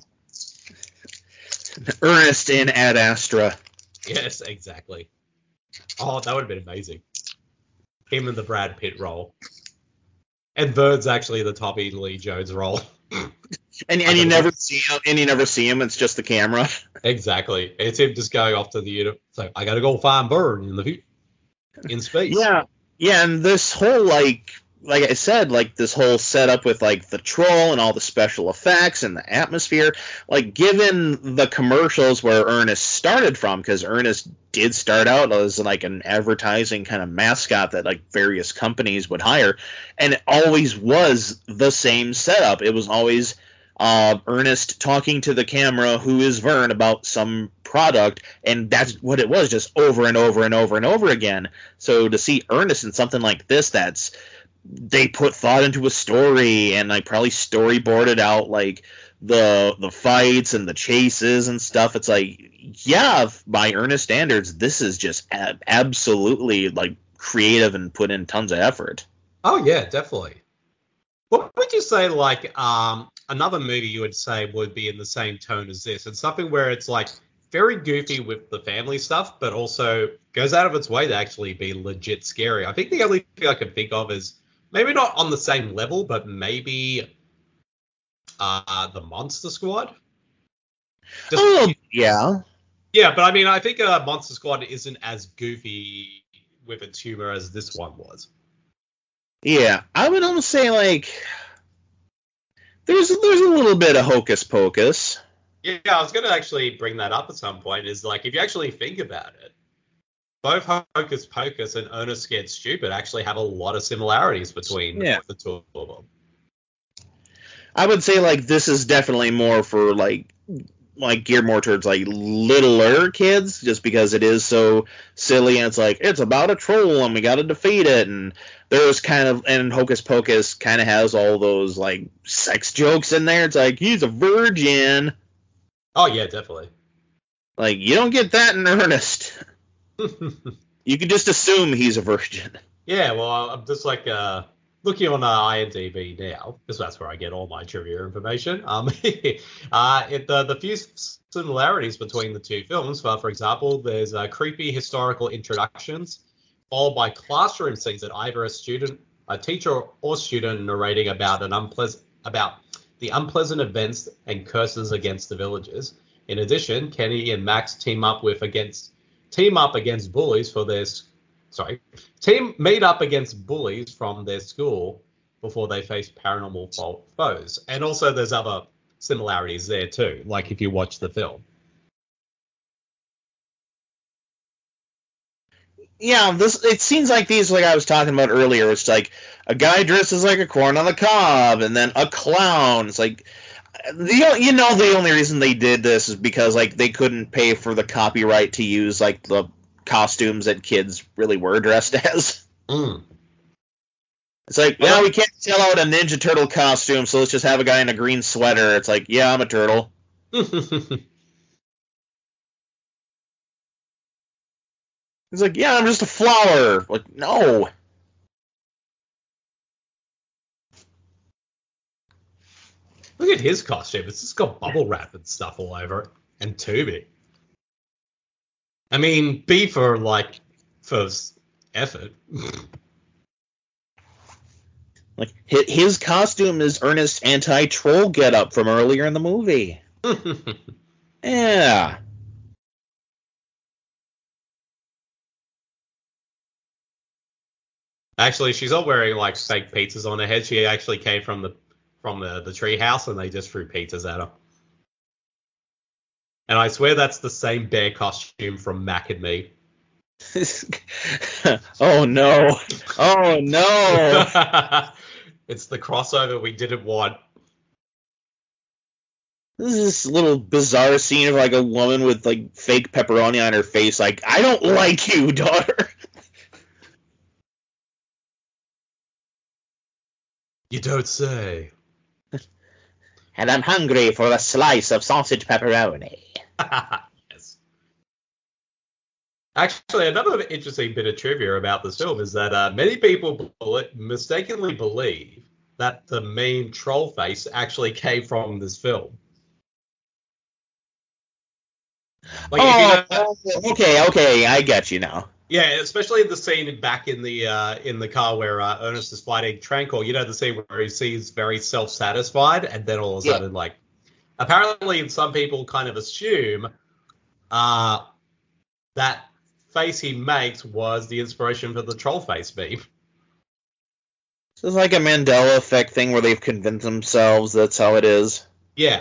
Ernest in Ad Astra. Yes, exactly. Oh, that would have been amazing. Him in the Brad Pitt role. And Bird's actually the Tommy Lee Jones role. And and you never see him and you never see him, it's just the camera. Exactly. It's him just going off to the unit. So I gotta go find Bird in the fu- in space. Yeah. Yeah, and this whole like like I said, like this whole setup with like the troll and all the special effects and the atmosphere, like given the commercials where Ernest started from, because Ernest did start out as like an advertising kind of mascot that like various companies would hire, and it always was the same setup. It was always uh, Ernest talking to the camera, who is Vern, about some product, and that's what it was, just over and over and over and over again. So to see Ernest in something like this, that's they put thought into a story and like probably storyboarded out like the the fights and the chases and stuff. It's like, yeah, by Ernest standards, this is just a- absolutely like creative and put in tons of effort. Oh yeah, definitely. What would you say, like, um, another movie you would say would be in the same tone as this, and something where it's like very goofy with the family stuff, but also goes out of its way to actually be legit scary? I think the only thing I can think of is maybe not on the same level, but maybe uh, the Monster Squad. Just, Oh, yeah. yeah, but I mean, I think uh, Monster Squad isn't as goofy with its humor as this one was. Yeah, I would almost say like there's there's a little bit of hocus pocus. Yeah, I was going to actually bring that up at some point. Is like, if you actually think about it, both Hocus Pocus and Ernest Scared Stupid actually have a lot of similarities between Yeah. the two of them. I would say like this is definitely more for like like geared more towards like littler kids, just because it is so silly and it's like it's about a troll and we got to defeat it, and there's kind of and Hocus Pocus kind of has all those like sex jokes in there. It's like he's a virgin. Oh yeah, definitely. Like you don't get that in Ernest. You can just assume he's a virgin. Yeah, well, I'm just like uh, looking on uh, IMDb now, because that's where I get all my trivia information. Um, uh, it, the, the few similarities between the two films, uh, for example, there's uh, creepy historical introductions, followed by classroom scenes that either a student, a teacher or student narrating about an unpleasant about the unpleasant events and curses against the villagers. In addition, Kenny and Max team up with against team up against bullies for their sorry team meet up against bullies from their school before they face paranormal fo- foes. And also, there's other similarities there too. Like if you watch the film. Yeah, this it seems like these, like I was talking about earlier, it's like a guy dresses like a corn on the cob, and then a clown. It's like the you know the only reason they did this is because like they couldn't pay for the copyright to use like the costumes that kids really were dressed as. Mm. It's like, well, we can't sell out a Ninja Turtle costume, so let's just have a guy in a green sweater. It's like, yeah, I'm a turtle. He's like, yeah, I'm just a flower. Like, no. Look at his costume. It's just got bubble wrap and stuff all over it. And tubing. I mean, B for, like, for effort. Like, hi- his costume is Ernest's anti-troll getup from earlier in the movie. Yeah. Actually, she's not wearing, like, fake pizzas on her head. She actually came from the from the, the tree house, and they just threw pizzas at her. And I swear that's the same bear costume from Mac and Me. Oh, no. Oh, no. It's the crossover we didn't want. This is this little bizarre scene of, like, a woman with, like, fake pepperoni on her face. Like, I don't like you, daughter. You don't say. And I'm hungry for a slice of sausage pepperoni. Yes. Actually, another interesting bit of trivia about this film is that uh, many people bel- mistakenly believe that the main troll face actually came from this film. Like, if you know- Oh, okay, okay, I get you now. yeah, especially the scene back in the uh, in the car where uh, Ernest is fighting Tranquil. You know, the scene where he seems very self-satisfied, and then all of a Yeah. sudden, like, apparently some people kind of assume uh, that face he makes was the inspiration for the troll face meme. So it's like a Mandela effect thing where they've convinced themselves that's how it is. Yeah.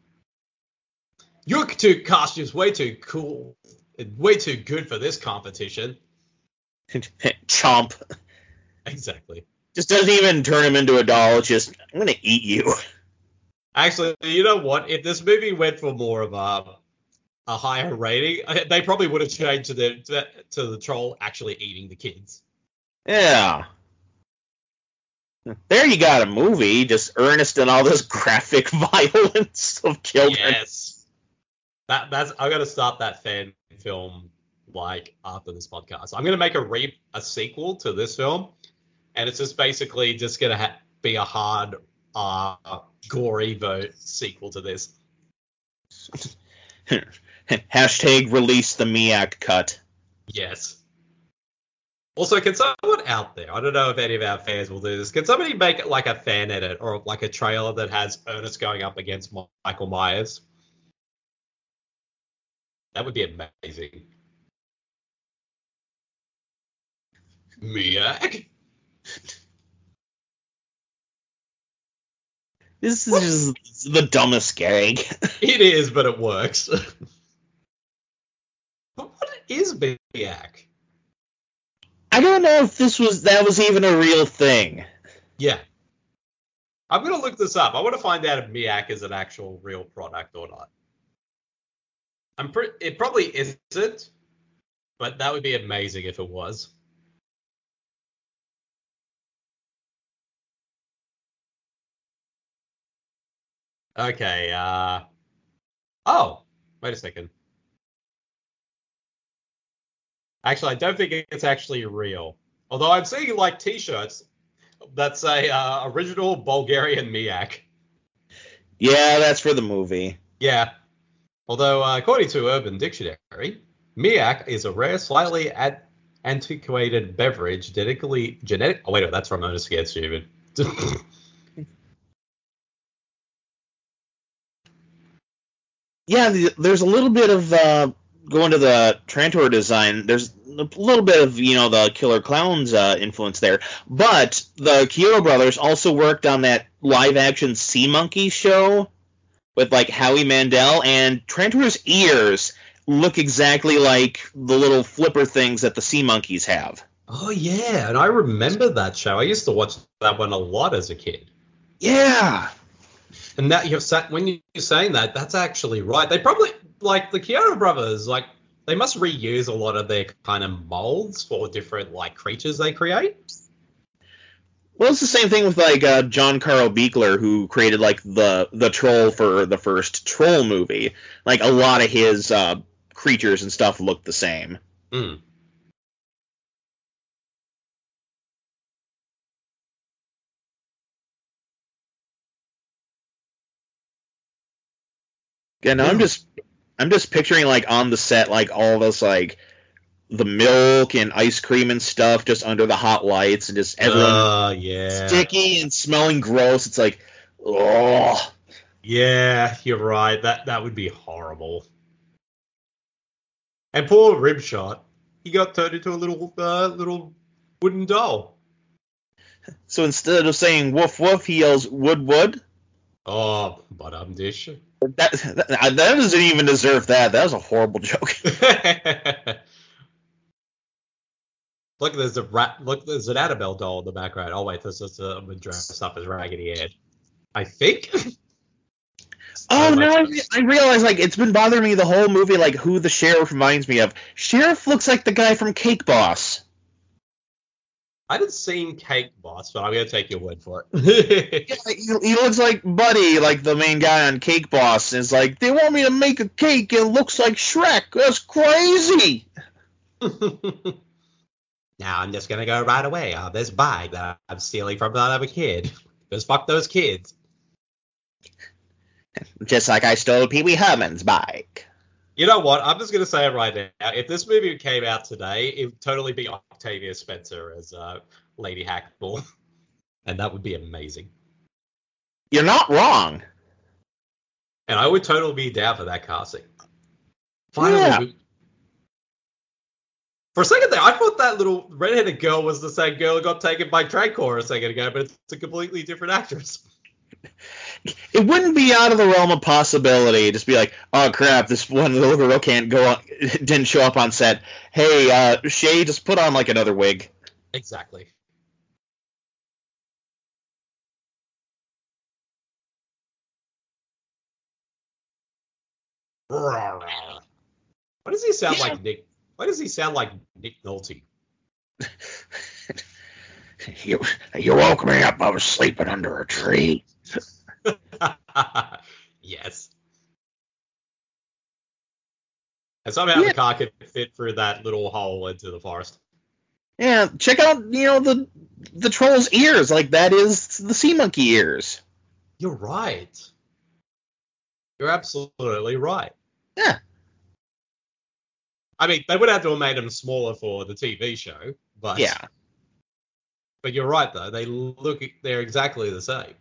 Your two costumes way too cool, way too good for this competition. Chomp. Exactly. Just doesn't even turn him into a doll. It's just, I'm going to eat you. Actually, you know what? If this movie went for more of a a higher rating, they probably would have changed to the to, to the troll actually eating the kids. Yeah. There you got a movie, just Ernest and all this graphic violence of children. Yes. That that's I'm gonna start that fan film like after this podcast. I'm gonna make a re a sequel to this film, and it's just basically just gonna ha- be a hard, uh, gory vote sequel to this. Hashtag release the Miak cut. Yes. Also, can someone out there, I don't know if any of our fans will do this, can somebody make like a fan edit or like a trailer that has Ernest going up against Michael Myers? That would be amazing. Miak? This is just the dumbest gag. It is, but it works. But what is Miak? I don't know if this was that was even a real thing. Yeah. I'm going to look this up. I want to find out if Miak is an actual real product or not. I'm pre- It probably isn't, but that would be amazing if it was. Okay, uh... Oh, wait a second. Actually, I don't think it's actually real. Although I'm seeing, like, T-shirts that say, uh, original Bulgarian Miak. Yeah, that's for the movie. Yeah. Although, uh, according to Urban Dictionary, Miak is a rare, slightly ad- antiquated beverage genetically... Genetic... Oh, wait, no, that's from Ernest Scared Stupid. Yeah, the, there's a little bit of... Uh, going to the Trantor design, there's a little bit of, you know, the Killer Clowns uh, influence there. But the Kyoto brothers also worked on that live-action Sea Monkey show with, like, Howie Mandel, and Trantor's ears look exactly like the little flipper things that the Sea Monkeys have. Oh, yeah, and I remember that show. I used to watch that one a lot as a kid. Yeah. And that you've sat when you're saying that, that's actually right. They probably... Like, the Kyoto brothers, like, they must reuse a lot of their kind of molds for different, like, creatures they create. Well, it's the same thing with, like, uh, John Carl Buechler, who created, like, the the troll for the first Troll movie. Like, a lot of his uh, creatures and stuff look the same. Mm. Yeah, no, I'm just... I'm just picturing, like, on the set, like, all this, like, the milk and ice cream and stuff just under the hot lights and just everyone uh, yeah. sticky and smelling gross. It's like, oh. Yeah, you're right. That that would be horrible. And poor Ribshot, he got turned into a little uh, little wooden doll. So instead of saying woof woof, he yells wood wood. Oh, but I'm dish. That, that that doesn't even deserve that. That was a horrible joke. Look, there's a rat. Look, there's an Annabelle doll in the background. Oh wait, this is a I'm dressed up as Raggedy Ann. I think. Oh no! I, I realize like it's been bothering me the whole movie. Like who the sheriff reminds me of. Sheriff looks like the guy from Cake Boss. I haven't seen Cake Boss, but I'm gonna take your word for it. Yeah, he, he looks like Buddy, like the main guy on Cake Boss. And it's like they want me to make a cake and it looks like Shrek. That's crazy. Now I'm just gonna go right away on this bike that I'm stealing from another kid. Because fuck those kids. Just like I stole Pee Wee Herman's bike. You know what? I'm just going to say it right now. If this movie came out today, it would totally be Octavia Spencer as uh, Lady Hackbull. And that would be amazing. You're not wrong. And I would totally be down for that casting. Finally. Yeah. We... For a second there, I thought that little redheaded girl was the same girl who got taken by Trancor a second ago, but it's a completely different actress. It wouldn't be out of the realm of possibility. Just be like, oh crap, this one little girl can't go on, didn't show up on set. Hey, uh, Shay, just put on like another wig. Exactly. Why does he sound Yeah. like Nick? Why does he sound like Nick Nolte? You, you woke me up. I was sleeping under a tree. Yes. And somehow Yeah. the car could fit through that little hole into the forest. Yeah, check out, you know, the the troll's ears. Like, that is the sea monkey ears. You're right. You're absolutely right. Yeah. I mean, they would have to have made them smaller for the T V show, but Yeah. But you're right though. They look, they're exactly the same.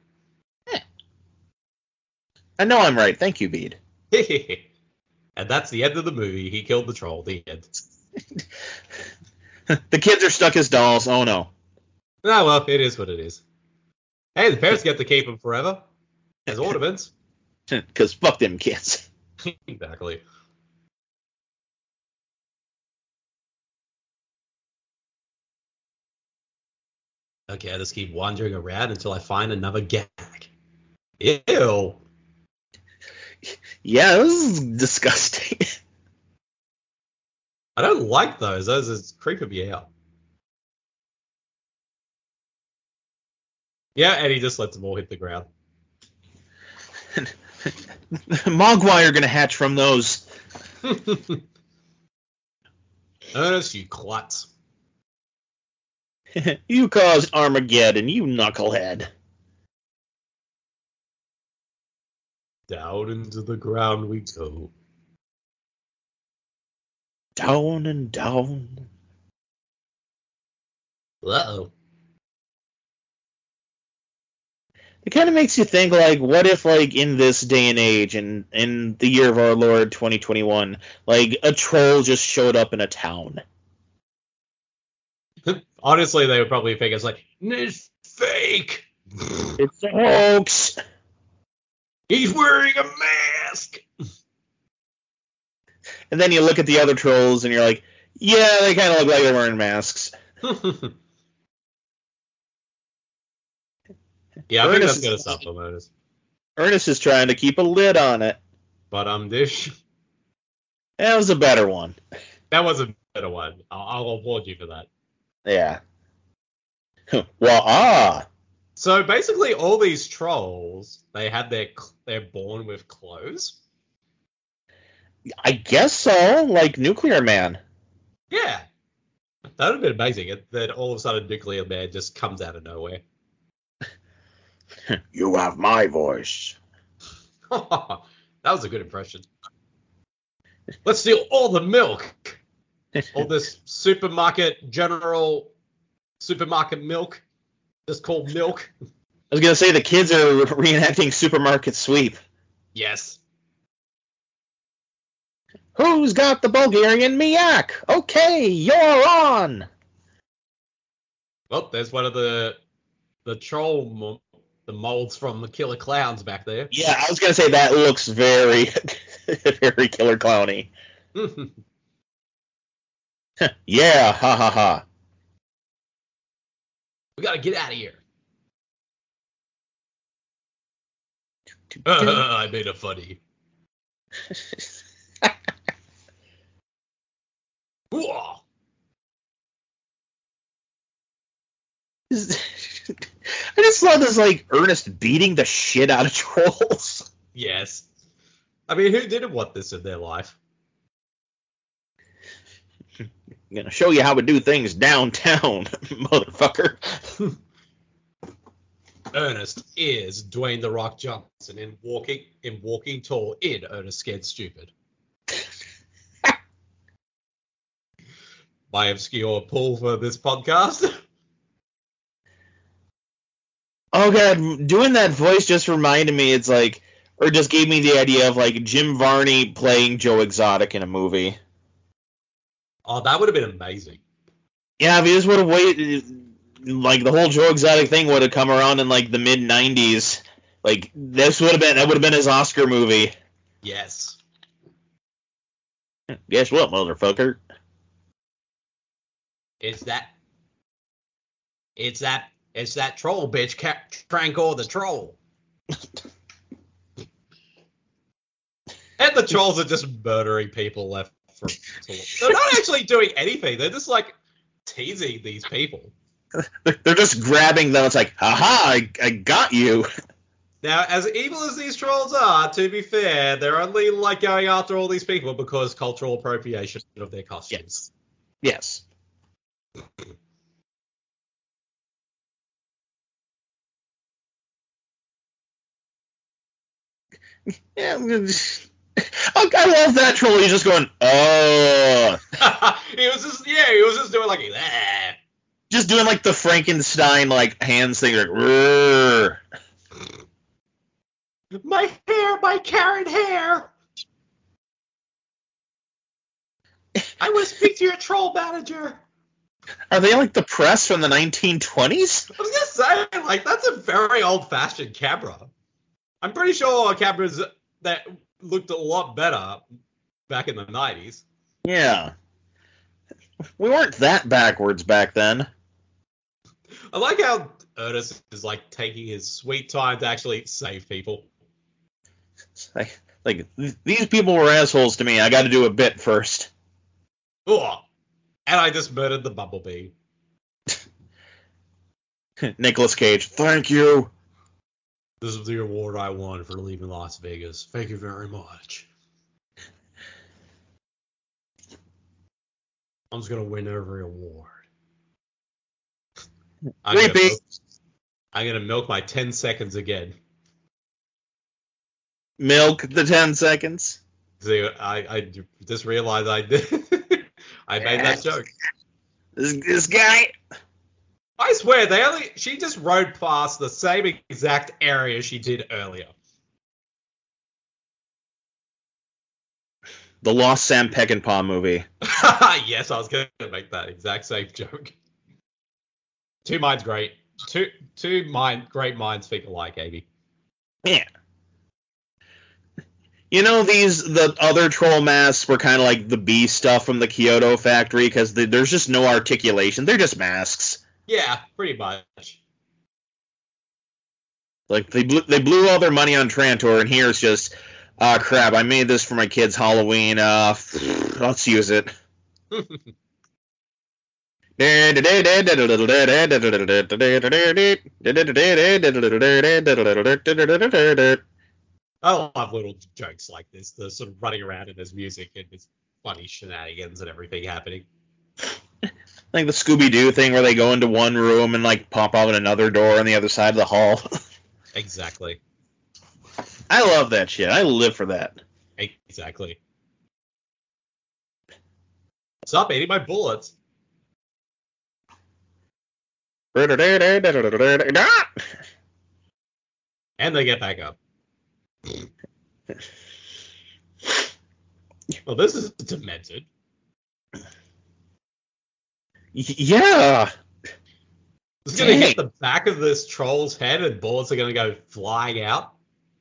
I know I'm right. Thank you, Bede. And that's the end of the movie. He killed the troll. The end. The kids are stuck as dolls. Oh, no. Ah, well, it is what it is. Hey, the parents get to keep them forever as ornaments. Because fuck them kids. Exactly. Okay, I just keep wandering around until I find another gag. Ew. Yeah, this is disgusting. I don't like those. Those is creeping me out. Yeah, and he just lets them all hit the ground. Mogwai are going to hatch from those. Ernest, you klutz. You caused Armageddon, you knucklehead. Down into the ground we go. Down and down. Uh-oh. It kind of makes you think, like, what if, like, in this day and age, in, in the year of our Lord twenty twenty-one, like, a troll just showed up in a town? Honestly, they would probably think it's like, it's fake. It's a hoax. He's wearing a mask. And then you look at the other trolls and you're like, yeah, they kind of look like they're wearing masks. Yeah, I think that's Ernest gonna is- stop them, Ernest. Ernest is trying to keep a lid on it. But um, dish. That was a better one. That was a better one. I'll, I'll applaud you for that. Yeah. Well, ah. So basically, all these trolls, they had their, they're born with clothes. I guess so. Like Nuclear Man. Yeah, that would have been amazing. It, that all of a sudden, Nuclear Man just comes out of nowhere. You have my voice. That was a good impression. Let's steal all the milk. All this supermarket, general supermarket milk, just called milk. I was going to say the kids are reenacting Supermarket Sweep. Yes. Who's got the Bulgarian Miak? Okay, you're on. Well, there's one of the the troll, mo- the molds from the Killer Clowns back there. Yeah, I was going to say that looks very, very Killer Clowny. Yeah, ha ha ha. We gotta get out of here. I made a funny. Whoa. I just love this, like, Ernest beating the shit out of trolls. Yes. I mean, who didn't want this in their life? I'm gonna show you how we do things downtown, motherfucker. Ernest is Dwayne The Rock Johnson in Walking in Walking Tall in Ernest Scared Stupid. My obscure pull for this podcast. Oh god, doing that voice just reminded me, it's like, or just gave me the idea of, like, Jim Varney playing Joe Exotic in a movie. Oh, that would have been amazing. Yeah, if he just would have waited, like, the whole Joe Exotic thing would have come around in, like, the mid nineties. Like, this would have been, that would have been his Oscar movie. Yes. Guess what, motherfucker? It's that. It's that. It's that troll bitch, Ca- Trancor the troll. And the trolls are just murdering people left for. They're not actually doing anything. They're just like teasing these people. They're just grabbing them. It's like, haha, I, I got you. Now, as evil as these trolls are, to be fair, they're only like going after all these people because cultural appropriation of their costumes. Yes. Yeah, I love that troll. He's just going, oh. he was just, yeah, he was just doing like, ah. Just doing like the Frankenstein like hands thing, like, rrr. My hair, my carrot hair. I will speak to your troll manager. Are they like the press from the nineteen twenties? I was gonna say, like, that's a very old-fashioned camera. I'm pretty sure cameras that looked a lot better back in the nineties. Yeah. We weren't that backwards back then. I like how Ernest is, like, taking his sweet time to actually save people. Like, like these people were assholes to me. I got to do a bit first. Oh, and I just murdered the bumblebee. Nicolas Cage, thank you. This is the award I won for leaving Las Vegas. Thank you very much. I'm just gonna win every award. I'm gonna, milk, I'm gonna milk my ten seconds again. Milk the ten seconds. See, I, I just realized I did. I made that joke. This, this guy. I swear, they only she just rode past the same exact area she did earlier. The Lost Sam Peckinpah movie. Yes, I was going to make that exact same joke. Two minds great. Two two mind great minds think alike, Amy. Yeah. You know, these the other troll masks were kind of like the B stuff from the Kyoto factory because the, there's just no articulation. They're just masks. Yeah, pretty much. Like they blew they blew all their money on Trantor, and here's just, ah, oh, crap. I made this for my kid's Halloween. Uh, let's use it. I love little jokes like this, the sort of running around and there's music and there's funny shenanigans and everything happening. Like the Scooby-Doo thing where they go into one room and like pop out another door on the other side of the hall. Exactly. I love that shit. I live for that. Exactly. Stop eating my bullets. And they get back up. Well, this is demented. Yeah. It's going to hit the back of this troll's head and bullets are going to go flying out.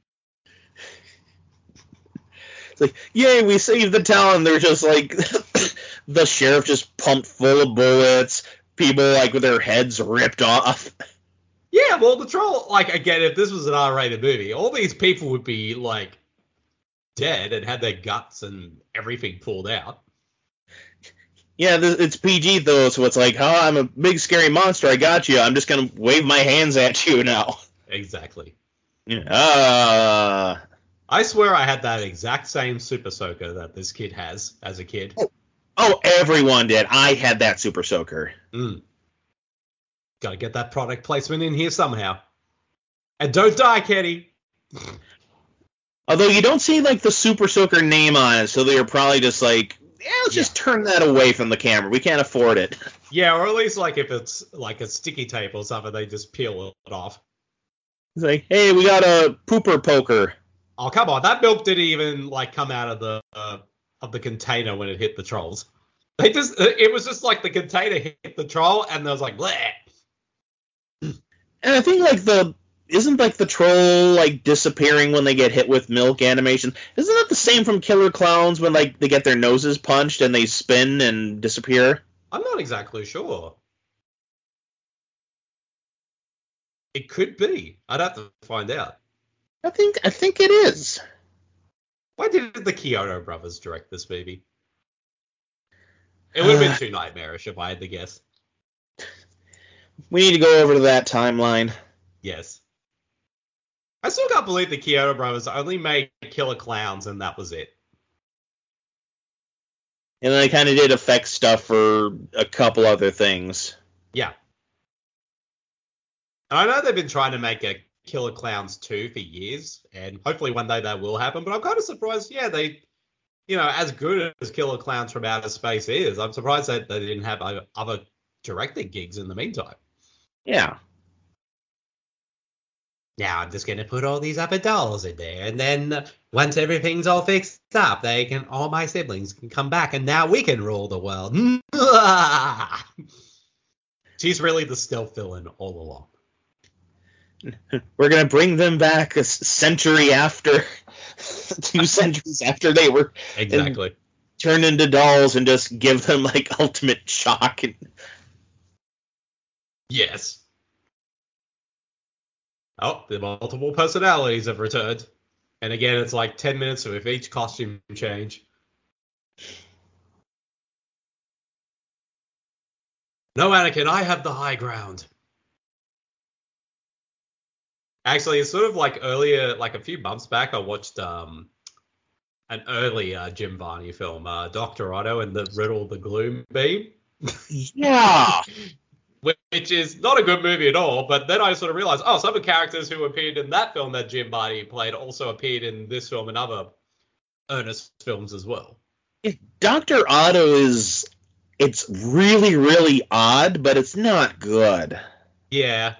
It's like, yay, we saved the town. They're just like, the sheriff just pumped full of bullets. People, like, with their heads ripped off. Yeah, well, the troll, like, again, if this was an R-rated movie, all these people would be, like, dead and had their guts and everything pulled out. Yeah, it's P G, though, so it's like, oh, I'm a big, scary monster, I got you, I'm just gonna wave my hands at you now. Exactly. Ah. Uh, I swear I had that exact same Super Soaker that this kid has as a kid. Oh, oh everyone did. I had that Super Soaker. Mm. Gotta get that product placement in here somehow. And don't die, Kenny. Although you don't see, like, the Super Soaker name on it, so they're probably just like, yeah, let's yeah. just turn that away from the camera. We can't afford it. Yeah, or at least, like, if it's, like, a sticky tape or something, they just peel it off. It's like, hey, we got a pooper poker. Oh, come on. That milk didn't even, like, come out of the uh, of the container when it hit the trolls. They just, it was just, like, the container hit the troll, and there was, like, bleh. And I think, like, the... Isn't, like, the troll, like, disappearing when they get hit with milk animation? Isn't that the same from Killer Clowns when, like, they get their noses punched and they spin and disappear? I'm not exactly sure. It could be. I'd have to find out. I think I think it is. Why did the Kyoto brothers direct this movie? It would have been too nightmarish if I had to guess. We need to go over to that timeline. Yes. I still can't believe the Kyoto brothers only made Killer Clowns and that was it. And then they kind of did effect stuff for a couple other things. Yeah. And I know they've been trying to make a Killer Clowns two for years, and hopefully one day that will happen, but I'm kind of surprised, yeah, they, you know, as good as Killer Clowns from Outer Space is, I'm surprised that they didn't have other directing gigs in the meantime. Yeah. Now I'm just going to put all these other dolls in there, and then uh, once everything's all fixed up, they can, all my siblings can come back, and now we can rule the world. She's really the stealth villain all along. We're going to bring them back a century after, two centuries after they were exactly turned into dolls and just give them, like, ultimate shock. And... Yes. Oh, the multiple personalities have returned. And again, it's like ten minutes with each costume change. No, Anakin, I have the high ground. Actually, it's sort of like earlier, like a few months back, I watched um, an early uh, Jim Varney film, uh, Doctor Otto and the Riddle of the Gloom Beam. Yeah. Which is not a good movie at all, but then I sort of realized, oh, some of the characters who appeared in that film that Jim Varney played also appeared in this film and other Ernest films as well. Doctor Otto is, it's really, really odd, but it's not good. Yeah.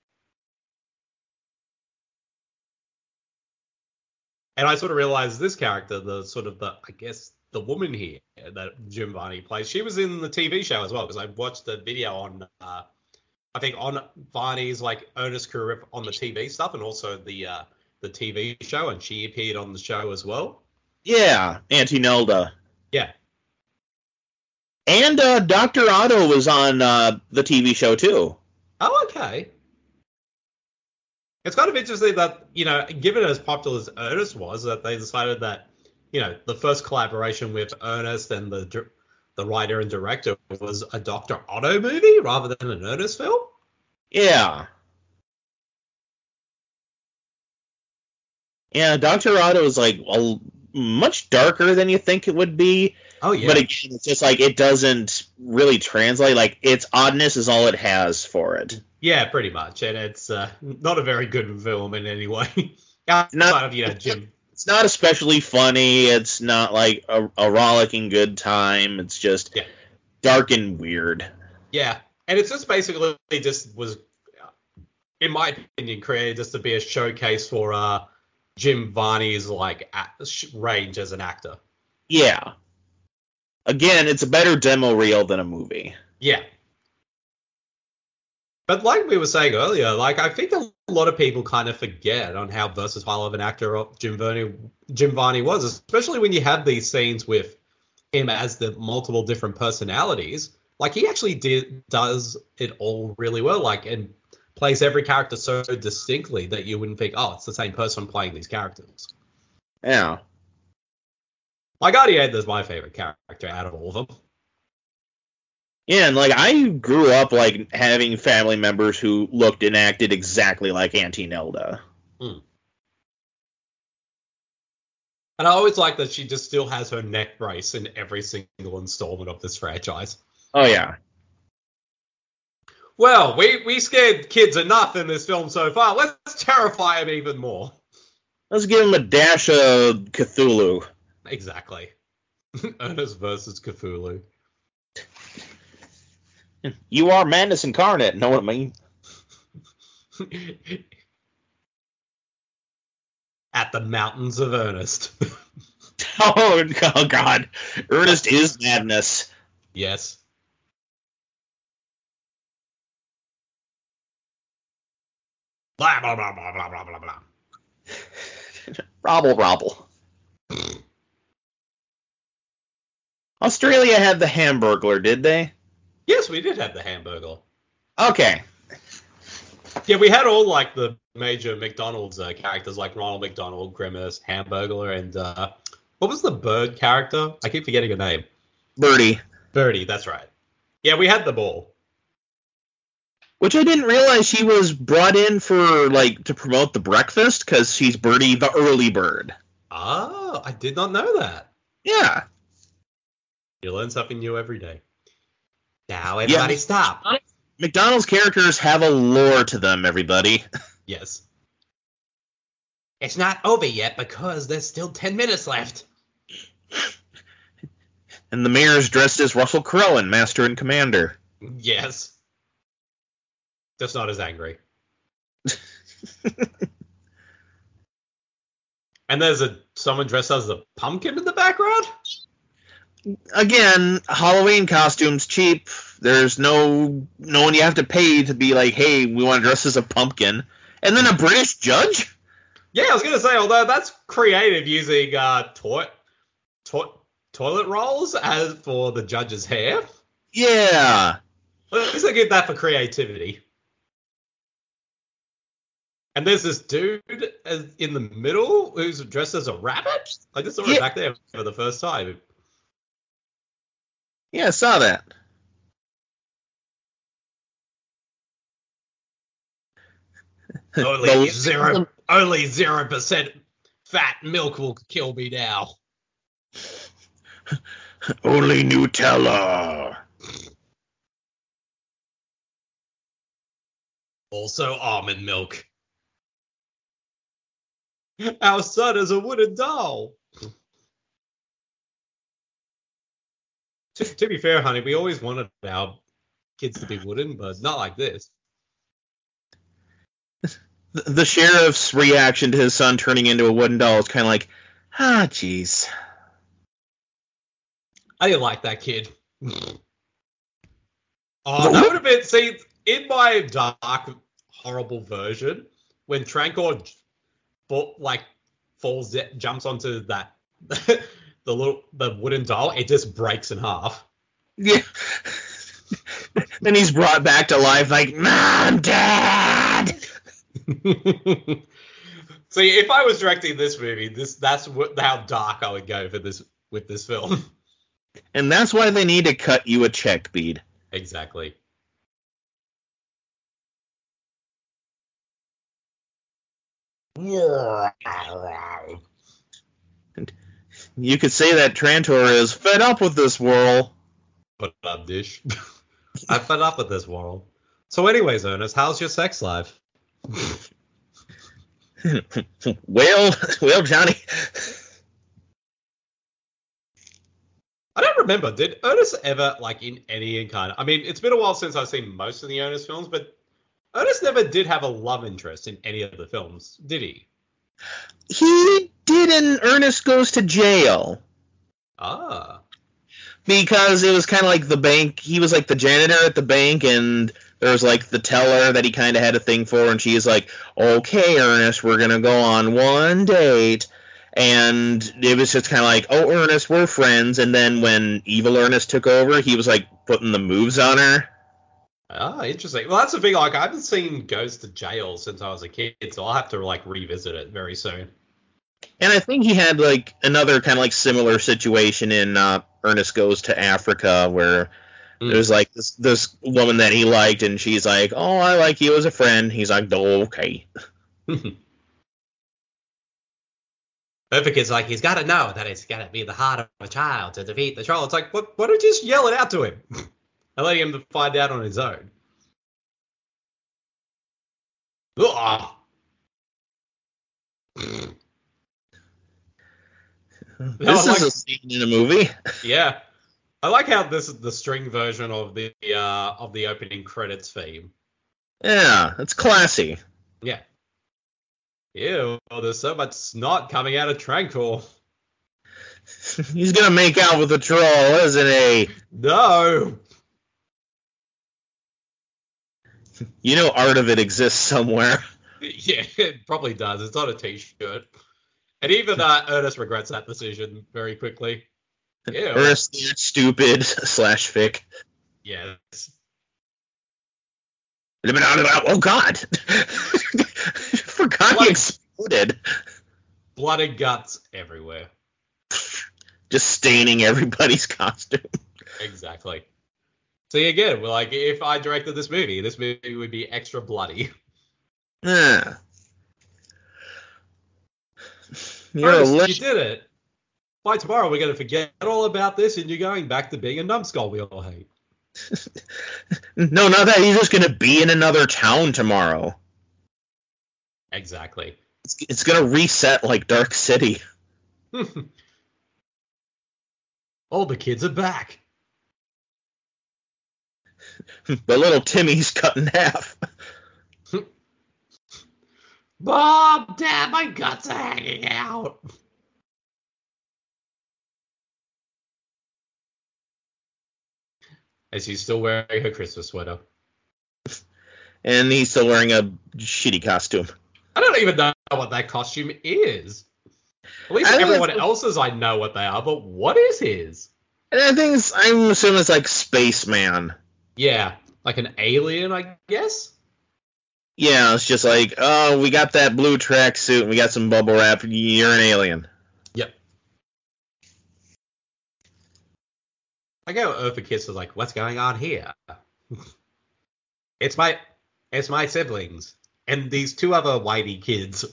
And I sort of realized this character, the sort of the, I guess, the woman here that Jim Varney plays, she was in the T V show as well, because I watched the video on, uh, I think, on Varney's, like, Ernest career on the T V stuff, and also the uh, the T V show, and she appeared on the show as well. Yeah, Auntie Nelda. Yeah. And uh, Doctor Otto was on uh, the T V show, too. Oh, okay. It's kind of interesting that, you know, given as popular as Ernest was, that they decided that, you know, the first collaboration with Ernest and the the writer and director was a Doctor Otto movie rather than an Ernest film. Yeah. Yeah, Doctor Otto is, like, a, much darker than you think it would be. Oh, yeah. But again, it's just like it doesn't really translate. Like, its oddness is all it has for it. Yeah, pretty much. And it's uh, not a very good film in any way. Outside of, you know, Jim. It's not especially funny. It's not like a, a rollicking good time. It's just yeah. dark and weird. Yeah. And it's just basically just was, in my opinion, created just to be a showcase for uh, Jim Varney's, like, range as an actor. Yeah. Again, it's a better demo reel than a movie. Yeah. But like we were saying earlier, like, I think a lot of people kind of forget on how versatile of an actor Jim Varney, Jim Varney was, especially when you have these scenes with him as the multiple different personalities. Like, he actually did does it all really well, like, and plays every character so distinctly that you wouldn't think, oh, it's the same person playing these characters. Yeah. Like, Gladiator is my favorite character out of all of them. Yeah, and, like, I grew up, like, having family members who looked and acted exactly like Auntie Nelda. Mm. And I always like that she just still has her neck brace in every single installment of this franchise. Oh, yeah. Well, we, we scared kids enough in this film so far. Let's terrify them even more. Let's give them a dash of Cthulhu. Exactly. Ernest versus Cthulhu. You are madness incarnate, know what I mean? At the mountains of Ernest. oh, oh, God. Ernest is madness. Yes. Blah, blah, blah, blah, blah, blah, blah, blah. Robble, robble. Australia had the Hamburglar, did they? Yes, we did have the Hamburglar. Okay. Yeah, we had all, like, the major McDonald's uh, characters, like Ronald McDonald, Grimace, Hamburglar, and, uh, what was the bird character? I keep forgetting her name. Birdie. Birdie, that's right. Yeah, we had them all. Which I didn't realize she was brought in for, like, to promote the breakfast, because she's Birdie the early bird. Oh, I did not know that. Yeah. You learn something new every day. Now, everybody Yeah. stop. McDonald's characters have a lore to them, everybody. Yes. It's not over yet because there's still ten minutes left. And the mayor's dressed as Russell Crowe in Master and Commander. Yes. Just not as angry. And there's a someone dressed as a pumpkin in the background? Again, Halloween costumes cheap. There's no no one you have to pay to be like, hey, we want to dress as a pumpkin. And then a British judge? Yeah, I was going to say, although that's creative using uh, toi- to- toilet rolls as for the judge's hair. Yeah. At least I give that for creativity. And there's this dude as, in the middle who's dressed as a rabbit. I just saw Yeah. it back there for the first time. Yeah, I saw that. Only The- zero, only zero percent fat milk will kill me now. Only Nutella. Also almond milk. Our son is a wooden doll. to, to be fair, honey, we always wanted our kids to be wooden, but not like this. The, the sheriff's reaction to his son turning into a wooden doll is kind of like, ah, jeez. I didn't like that kid. Oh, that would have been, see, in my dark, horrible version, when Trancor, like, falls, jumps onto that, the little, the wooden doll, it just breaks in half. Yeah. Then he's brought back to life like, Mom, Dad! See, if I was directing this movie, this that's what, how dark I would go for this with this film. And that's why they need to cut you a check, Bede. Exactly. You could say that Trantor is fed up with this world. Put up, dish. I'm fed up with this world. So anyways, Ernest, how's your sex life? well, well, Johnny. I don't remember. Did Ernest ever, like, in any kind of... I mean, it's been a while since I've seen most of the Ernest films, but Ernest never did have a love interest in any of the films, did he? He did in Ernest Goes to Jail. Ah. Because it was kind of like the bank. He was like the janitor at the bank, and there was like the teller that he kind of had a thing for, and she's like, okay, Ernest, we're going to go on one date. And it was just kind of like, oh, Ernest, we're friends. And then when evil Ernest took over, he was like putting the moves on her. Ah, interesting. Well, that's the thing. Like, I haven't seen Goes to Jail since I was a kid, so I'll have to, like, revisit it very soon. And I think he had like another kind of like similar situation in uh, Ernest Goes to Africa, where mm. there's like this this woman that he liked, and she's like, oh, I like you as a friend. He's like, oh, okay. Perfect is like, he's got to know that it's got to be the heart of a child to defeat the troll. It's like, what? Why don't you just yell it out to him and let him find out on his own? Ugh. This no, is like, a scene in a movie. Yeah, I like how this is the string version of the uh, of the opening credits theme. Yeah, it's classy. Yeah. Ew, there's so much snot coming out of Trancor. He's gonna make out with the troll, isn't he? No. You know, art of it exists somewhere. Yeah, it probably does. It's on a t-shirt. And even uh, Ernest regrets that decision very quickly. Ew. Ernest, stupid slash fic. Yes. Oh God! Forgot he exploded. Blood and guts everywhere. Just staining everybody's costume. Exactly. See, again, we're like, if I directed this movie, this movie would be extra bloody. Yeah. You're a Ernest, li- you did it. By tomorrow, we're going to forget all about this, and you're going back to being a numbskull we all hate. No, not that. He's just going to be in another town tomorrow. Exactly. It's, it's going to reset like Dark City. All the kids are back. But little Timmy's cut in half. Bob, Dad, my guts are hanging out. And she's still wearing her Christmas sweater. And he's still wearing a shitty costume. I don't even know what that costume is. At least I think everyone it's- else's I know what they are, but what is his? And I think it's, I'm assuming it's like Spaceman. Yeah, like an alien, I guess? Yeah, it's just like, oh, we got that blue tracksuit and we got some bubble wrap. You're an alien. Yep. I go Eartha Kiss is like, what's going on here? it's my it's my siblings. And these two other whitey kids.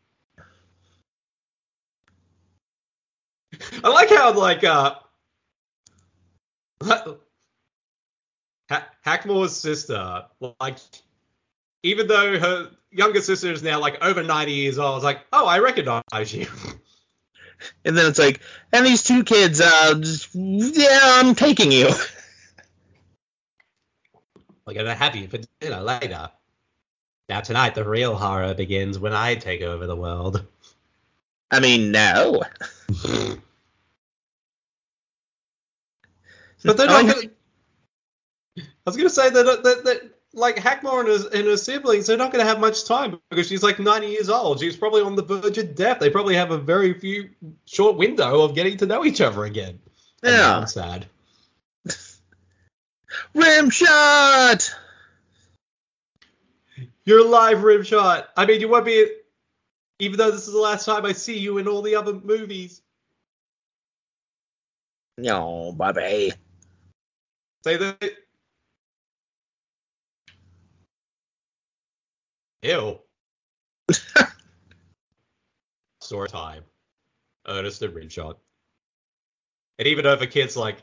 I like how, like, uh... Ha- Hackmore's sister, like, even though her younger sister is now, like, over ninety years old, it's like, oh, I recognize you. And then it's like, and these two kids, uh, just, yeah, I'm taking you. We're gonna have you for dinner later. Now tonight, the real horror begins when I take over the world. I mean, no. But they're not gonna... I was gonna say that, that, that like, Hackmore and his, and his siblings, they're not gonna have much time because she's like ninety years old. She's probably on the verge of death. They probably have a very few short window of getting to know each other again. And Yeah. now I'm sad. Rim shot! You're alive, Rimshot. I mean, you won't be... Even though this is the last time I see you in all the other movies. No, Bobby. Say that... Ew. Story time. Ernest and Rimshot. And even over kids like,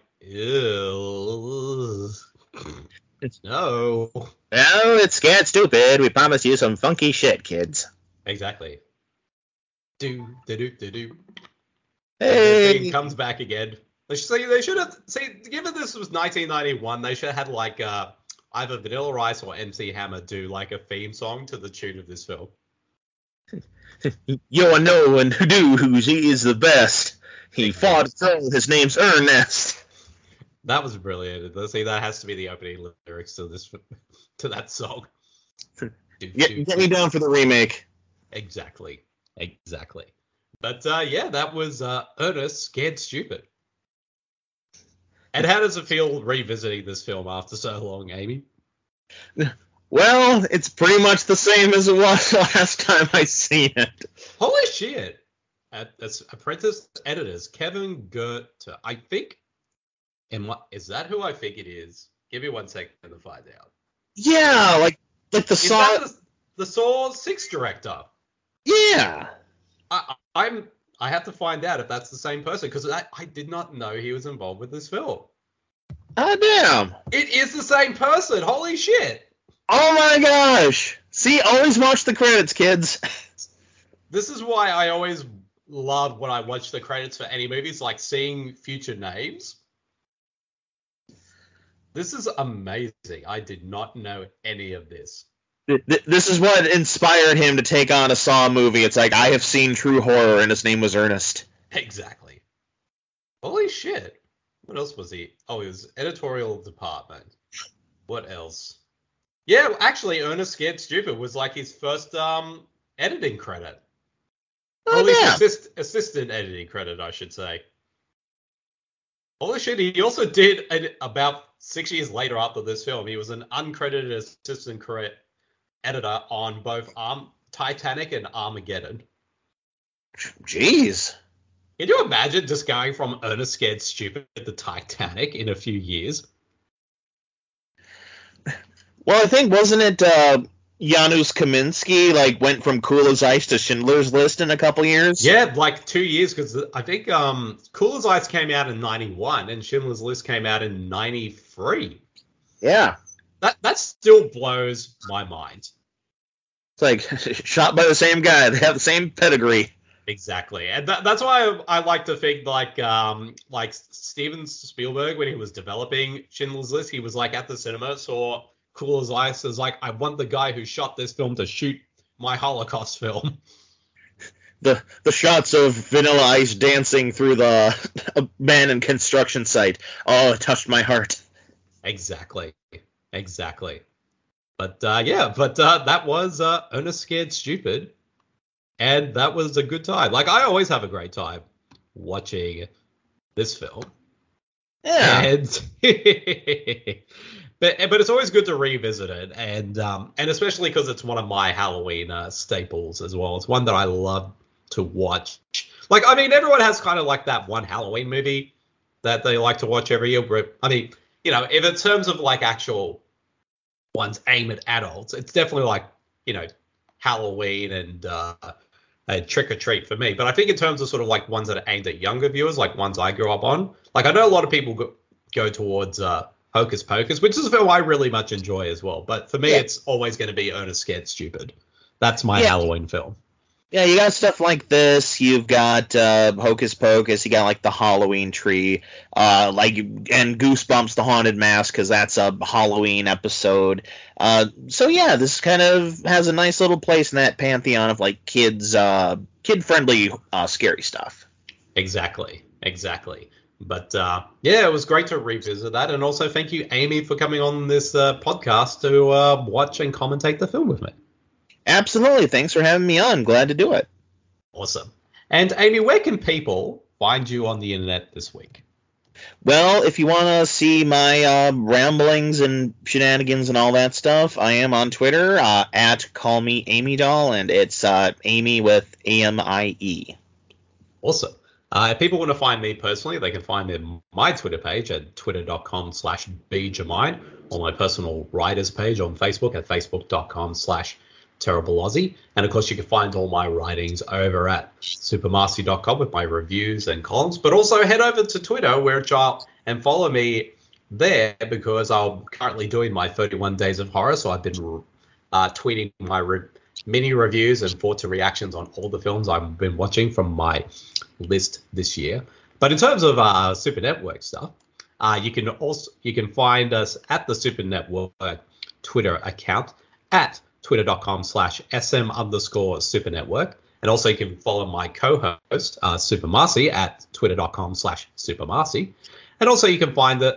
ew. No. No, it's scared stupid. We promise you some funky shit, kids. Exactly. Do, do, do, do, do. Hey. Thing comes back again. They should, see, they should have, see, given this was nineteen ninety-one, they should have had like uh, either Vanilla Ice or M C Hammer do like a theme song to the tune of this film. You're no one who do who's he is the best. He fought so his name's Ernest. That was brilliant. See, that has to be the opening lyrics to this, to that song. Do, Get, do, get me down for the remake. Exactly. Exactly. But uh, yeah, that was uh, Ernest Scared Stupid. And how does it feel revisiting this film after so long, Amy? Well, it's pretty much the same as it was last time I seen it. Holy shit. At, as apprentice editors, Kevin Gert, I think, am I, is that who I think it is? Give me one second to find out. Yeah, like like the Is Saw. that the, the Saw six director? Yeah. I, I'm. I have to find out if that's the same person because I, I did not know he was involved with this film. Ah, damn. It is the same person. Holy shit. Oh my gosh. See, always watch the credits, kids. This is why I always love when I watch the credits for any movies, like seeing future names. This is amazing. I did not know any of this. This is what inspired him to take on a Saw movie. It's like, I have seen true horror, and his name was Ernest. Exactly. Holy shit. What else was he? Oh, he was editorial department. What else? Yeah, actually, Ernest Scared Stupid was like his first um editing credit. Or Oh, at least damn. assist, assistant editing credit, I should say. Holy shit, he also did, an, about six years later after this film, he was an uncredited assistant cre- editor on both um, Titanic and Armageddon. Jeez. Can you imagine just going from Ernest Scared Stupid to Titanic in a few years? Well, I think, wasn't it uh, Janusz Kaminski, like, went from Cool as Ice to Schindler's List in a couple years? Yeah, like two years, because I think um, Cool as Ice came out in ninety-one and Schindler's List came out in ninety-three. Yeah. That that still blows my mind. It's like, shot by the same guy. They have the same pedigree. Exactly. And that, that's why I, I like to think, like, um, like Steven Spielberg, when he was developing Schindler's List, he was, like, at the cinema, saw Cool as Ice, is like, I want the guy who shot this film to shoot my Holocaust film. The the shots of Vanilla Ice dancing through the abandoned construction site. Oh, it touched my heart. Exactly. Exactly. But, uh, yeah, but uh, that was uh, Ernest Scared Stupid. And that was a good time. Like, I always have a great time watching this film. Yeah. And but but it's always good to revisit it, and um and especially because it's one of my Halloween uh, staples as well. It's one that I love to watch. Like, I mean, everyone has kind of like that one Halloween movie that they like to watch every year. But, I mean, you know, if in terms of like actual ones aimed at adults, it's definitely like, you know, Halloween and uh, a Trick or Treat for me. But I think in terms of sort of like ones that are aimed at younger viewers, like ones I grew up on, like I know a lot of people go, go towards uh, Hocus Pocus, which is a film I really much enjoy as well. But for me, yeah. it's always going to be Ernest Scared Stupid. That's my yeah. Halloween film. Yeah, you got stuff like this. You've got uh, Hocus Pocus. You got like the Halloween Tree, uh, like and Goosebumps: The Haunted Mask, because that's a Halloween episode. Uh, so yeah, this kind of has a nice little place in that pantheon of like kids, uh, kid-friendly, uh, scary stuff. Exactly, exactly. But uh, yeah, it was great to revisit that, and also thank you, Amy, for coming on this uh, podcast to uh, watch and commentate the film with me. Absolutely. Thanks for having me on. Glad to do it. Awesome. And Amy, where can people find you on the internet this week? Well, if you want to see my uh, ramblings and shenanigans and all that stuff, I am on Twitter uh, at Call Me Amy Doll, and it's uh, Amy with A M I E. Awesome. Uh, if people want to find me personally, they can find me on my Twitter page at twitter.com slash bjamine, or my personal writers page on Facebook at facebook.com slash Terrible Aussie. And of course, you can find all my writings over at supermarcy dot com with my reviews and columns. But also head over to Twitter, where I'll and follow me there, because I'm currently doing my thirty-one Days of Horror. So I've been uh, tweeting my re- mini reviews and thoughts and reactions on all the films I've been watching from my list this year. But in terms of uh, Super Network stuff, uh, you can also you can find us at the Super Network Twitter account at twitter.com slash sm underscore super network. And also you can follow my co-host, uh, Super Marcy, at twitter.com slash super Marcy. And also you can find the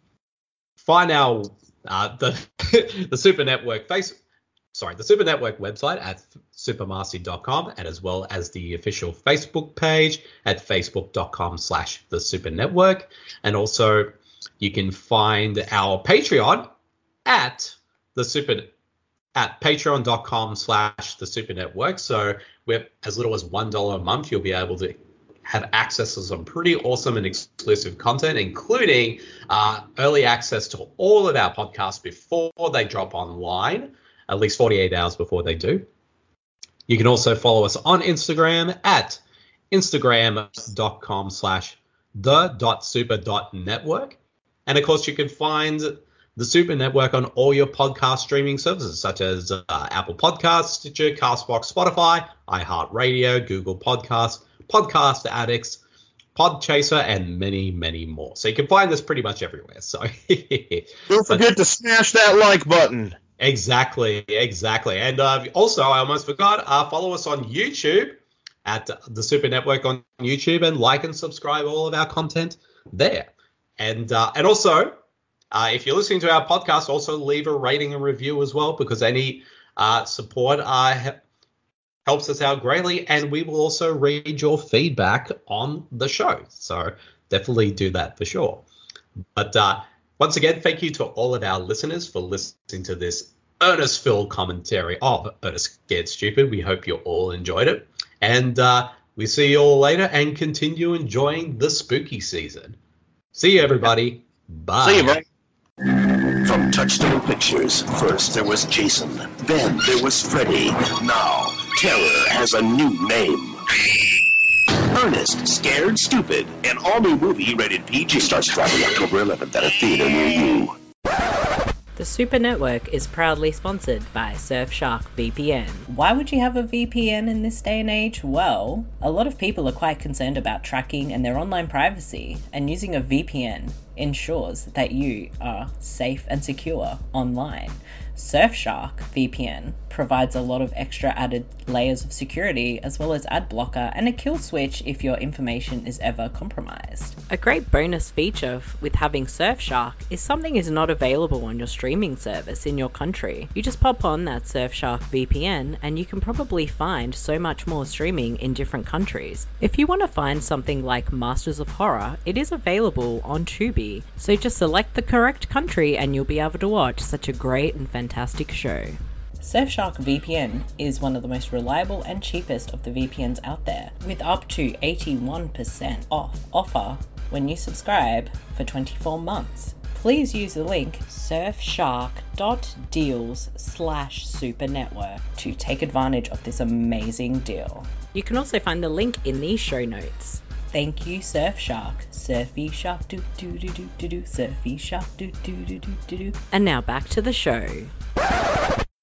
find our uh, the the Super Network face sorry the Super Network website at supermarcy dot com, and as well as the official Facebook page at facebook.com slash the Super Network. And also you can find our Patreon at the Super at patreon.com slash the Super Network. So with as little as one dollar a month, you'll be able to have access to some pretty awesome and exclusive content, including uh, early access to all of our podcasts before they drop online, at least forty-eight hours before they do. You can also follow us on Instagram at instagram.com slash the.super.network. And of course, you can find the Super Network on all your podcast streaming services, such as uh, Apple Podcasts, Stitcher, Castbox, Spotify, iHeartRadio, Google Podcasts, Podcast Addicts, Podchaser, and many, many more. So you can find this pretty much everywhere. So don't forget but, to smash that like button. Exactly, exactly. And uh, also, I almost forgot, uh, follow us on YouTube at the Super Network on YouTube, and like and subscribe all of our content there. And uh, and also, Uh, if you're listening to our podcast, also leave a rating and review as well, because any uh, support uh, he- helps us out greatly, and we will also read your feedback on the show. So definitely do that for sure. But uh, once again, thank you to all of our listeners for listening to this earnest-filled commentary of Ernest Scared Stupid. We hope you all enjoyed it. And uh, we see you all later, and continue enjoying the spooky season. See you, everybody. Bye. See you, bro. From Touchstone Pictures, first there was Jason, then there was Freddy. Now, terror has a new name. Ernest, Scared Stupid, an all-new movie rated P G. Starts dropping October eleventh at a theater near you. The Super Network is proudly sponsored by Surfshark V P N. Why would you have a V P N in this day and age? Well, a lot of people are quite concerned about tracking and their online privacy, and using a V P N ensures that you are safe and secure online. Surfshark V P N provides a lot of extra added layers of security, as well as ad blocker and a kill switch if your information is ever compromised. A great bonus feature with having Surfshark is something is not available on your streaming service in your country. You just pop on that Surfshark V P N and you can probably find so much more streaming in different countries. If you want to find something like Masters of Horror, it is available on Tubi, so just select the correct country and you'll be able to watch such a great and fantastic show. Surfshark V P N is one of the most reliable and cheapest of the V P Ns out there, with up to eighty-one percent off offer when you subscribe for twenty-four months. Please use the link surfshark.deals slash supernetwork to take advantage of this amazing deal. You can also find the link in these show notes. Thank you, Surfshark. Surfy shark do do do do do do. Surfy shark do do do do do do. And now back to the show.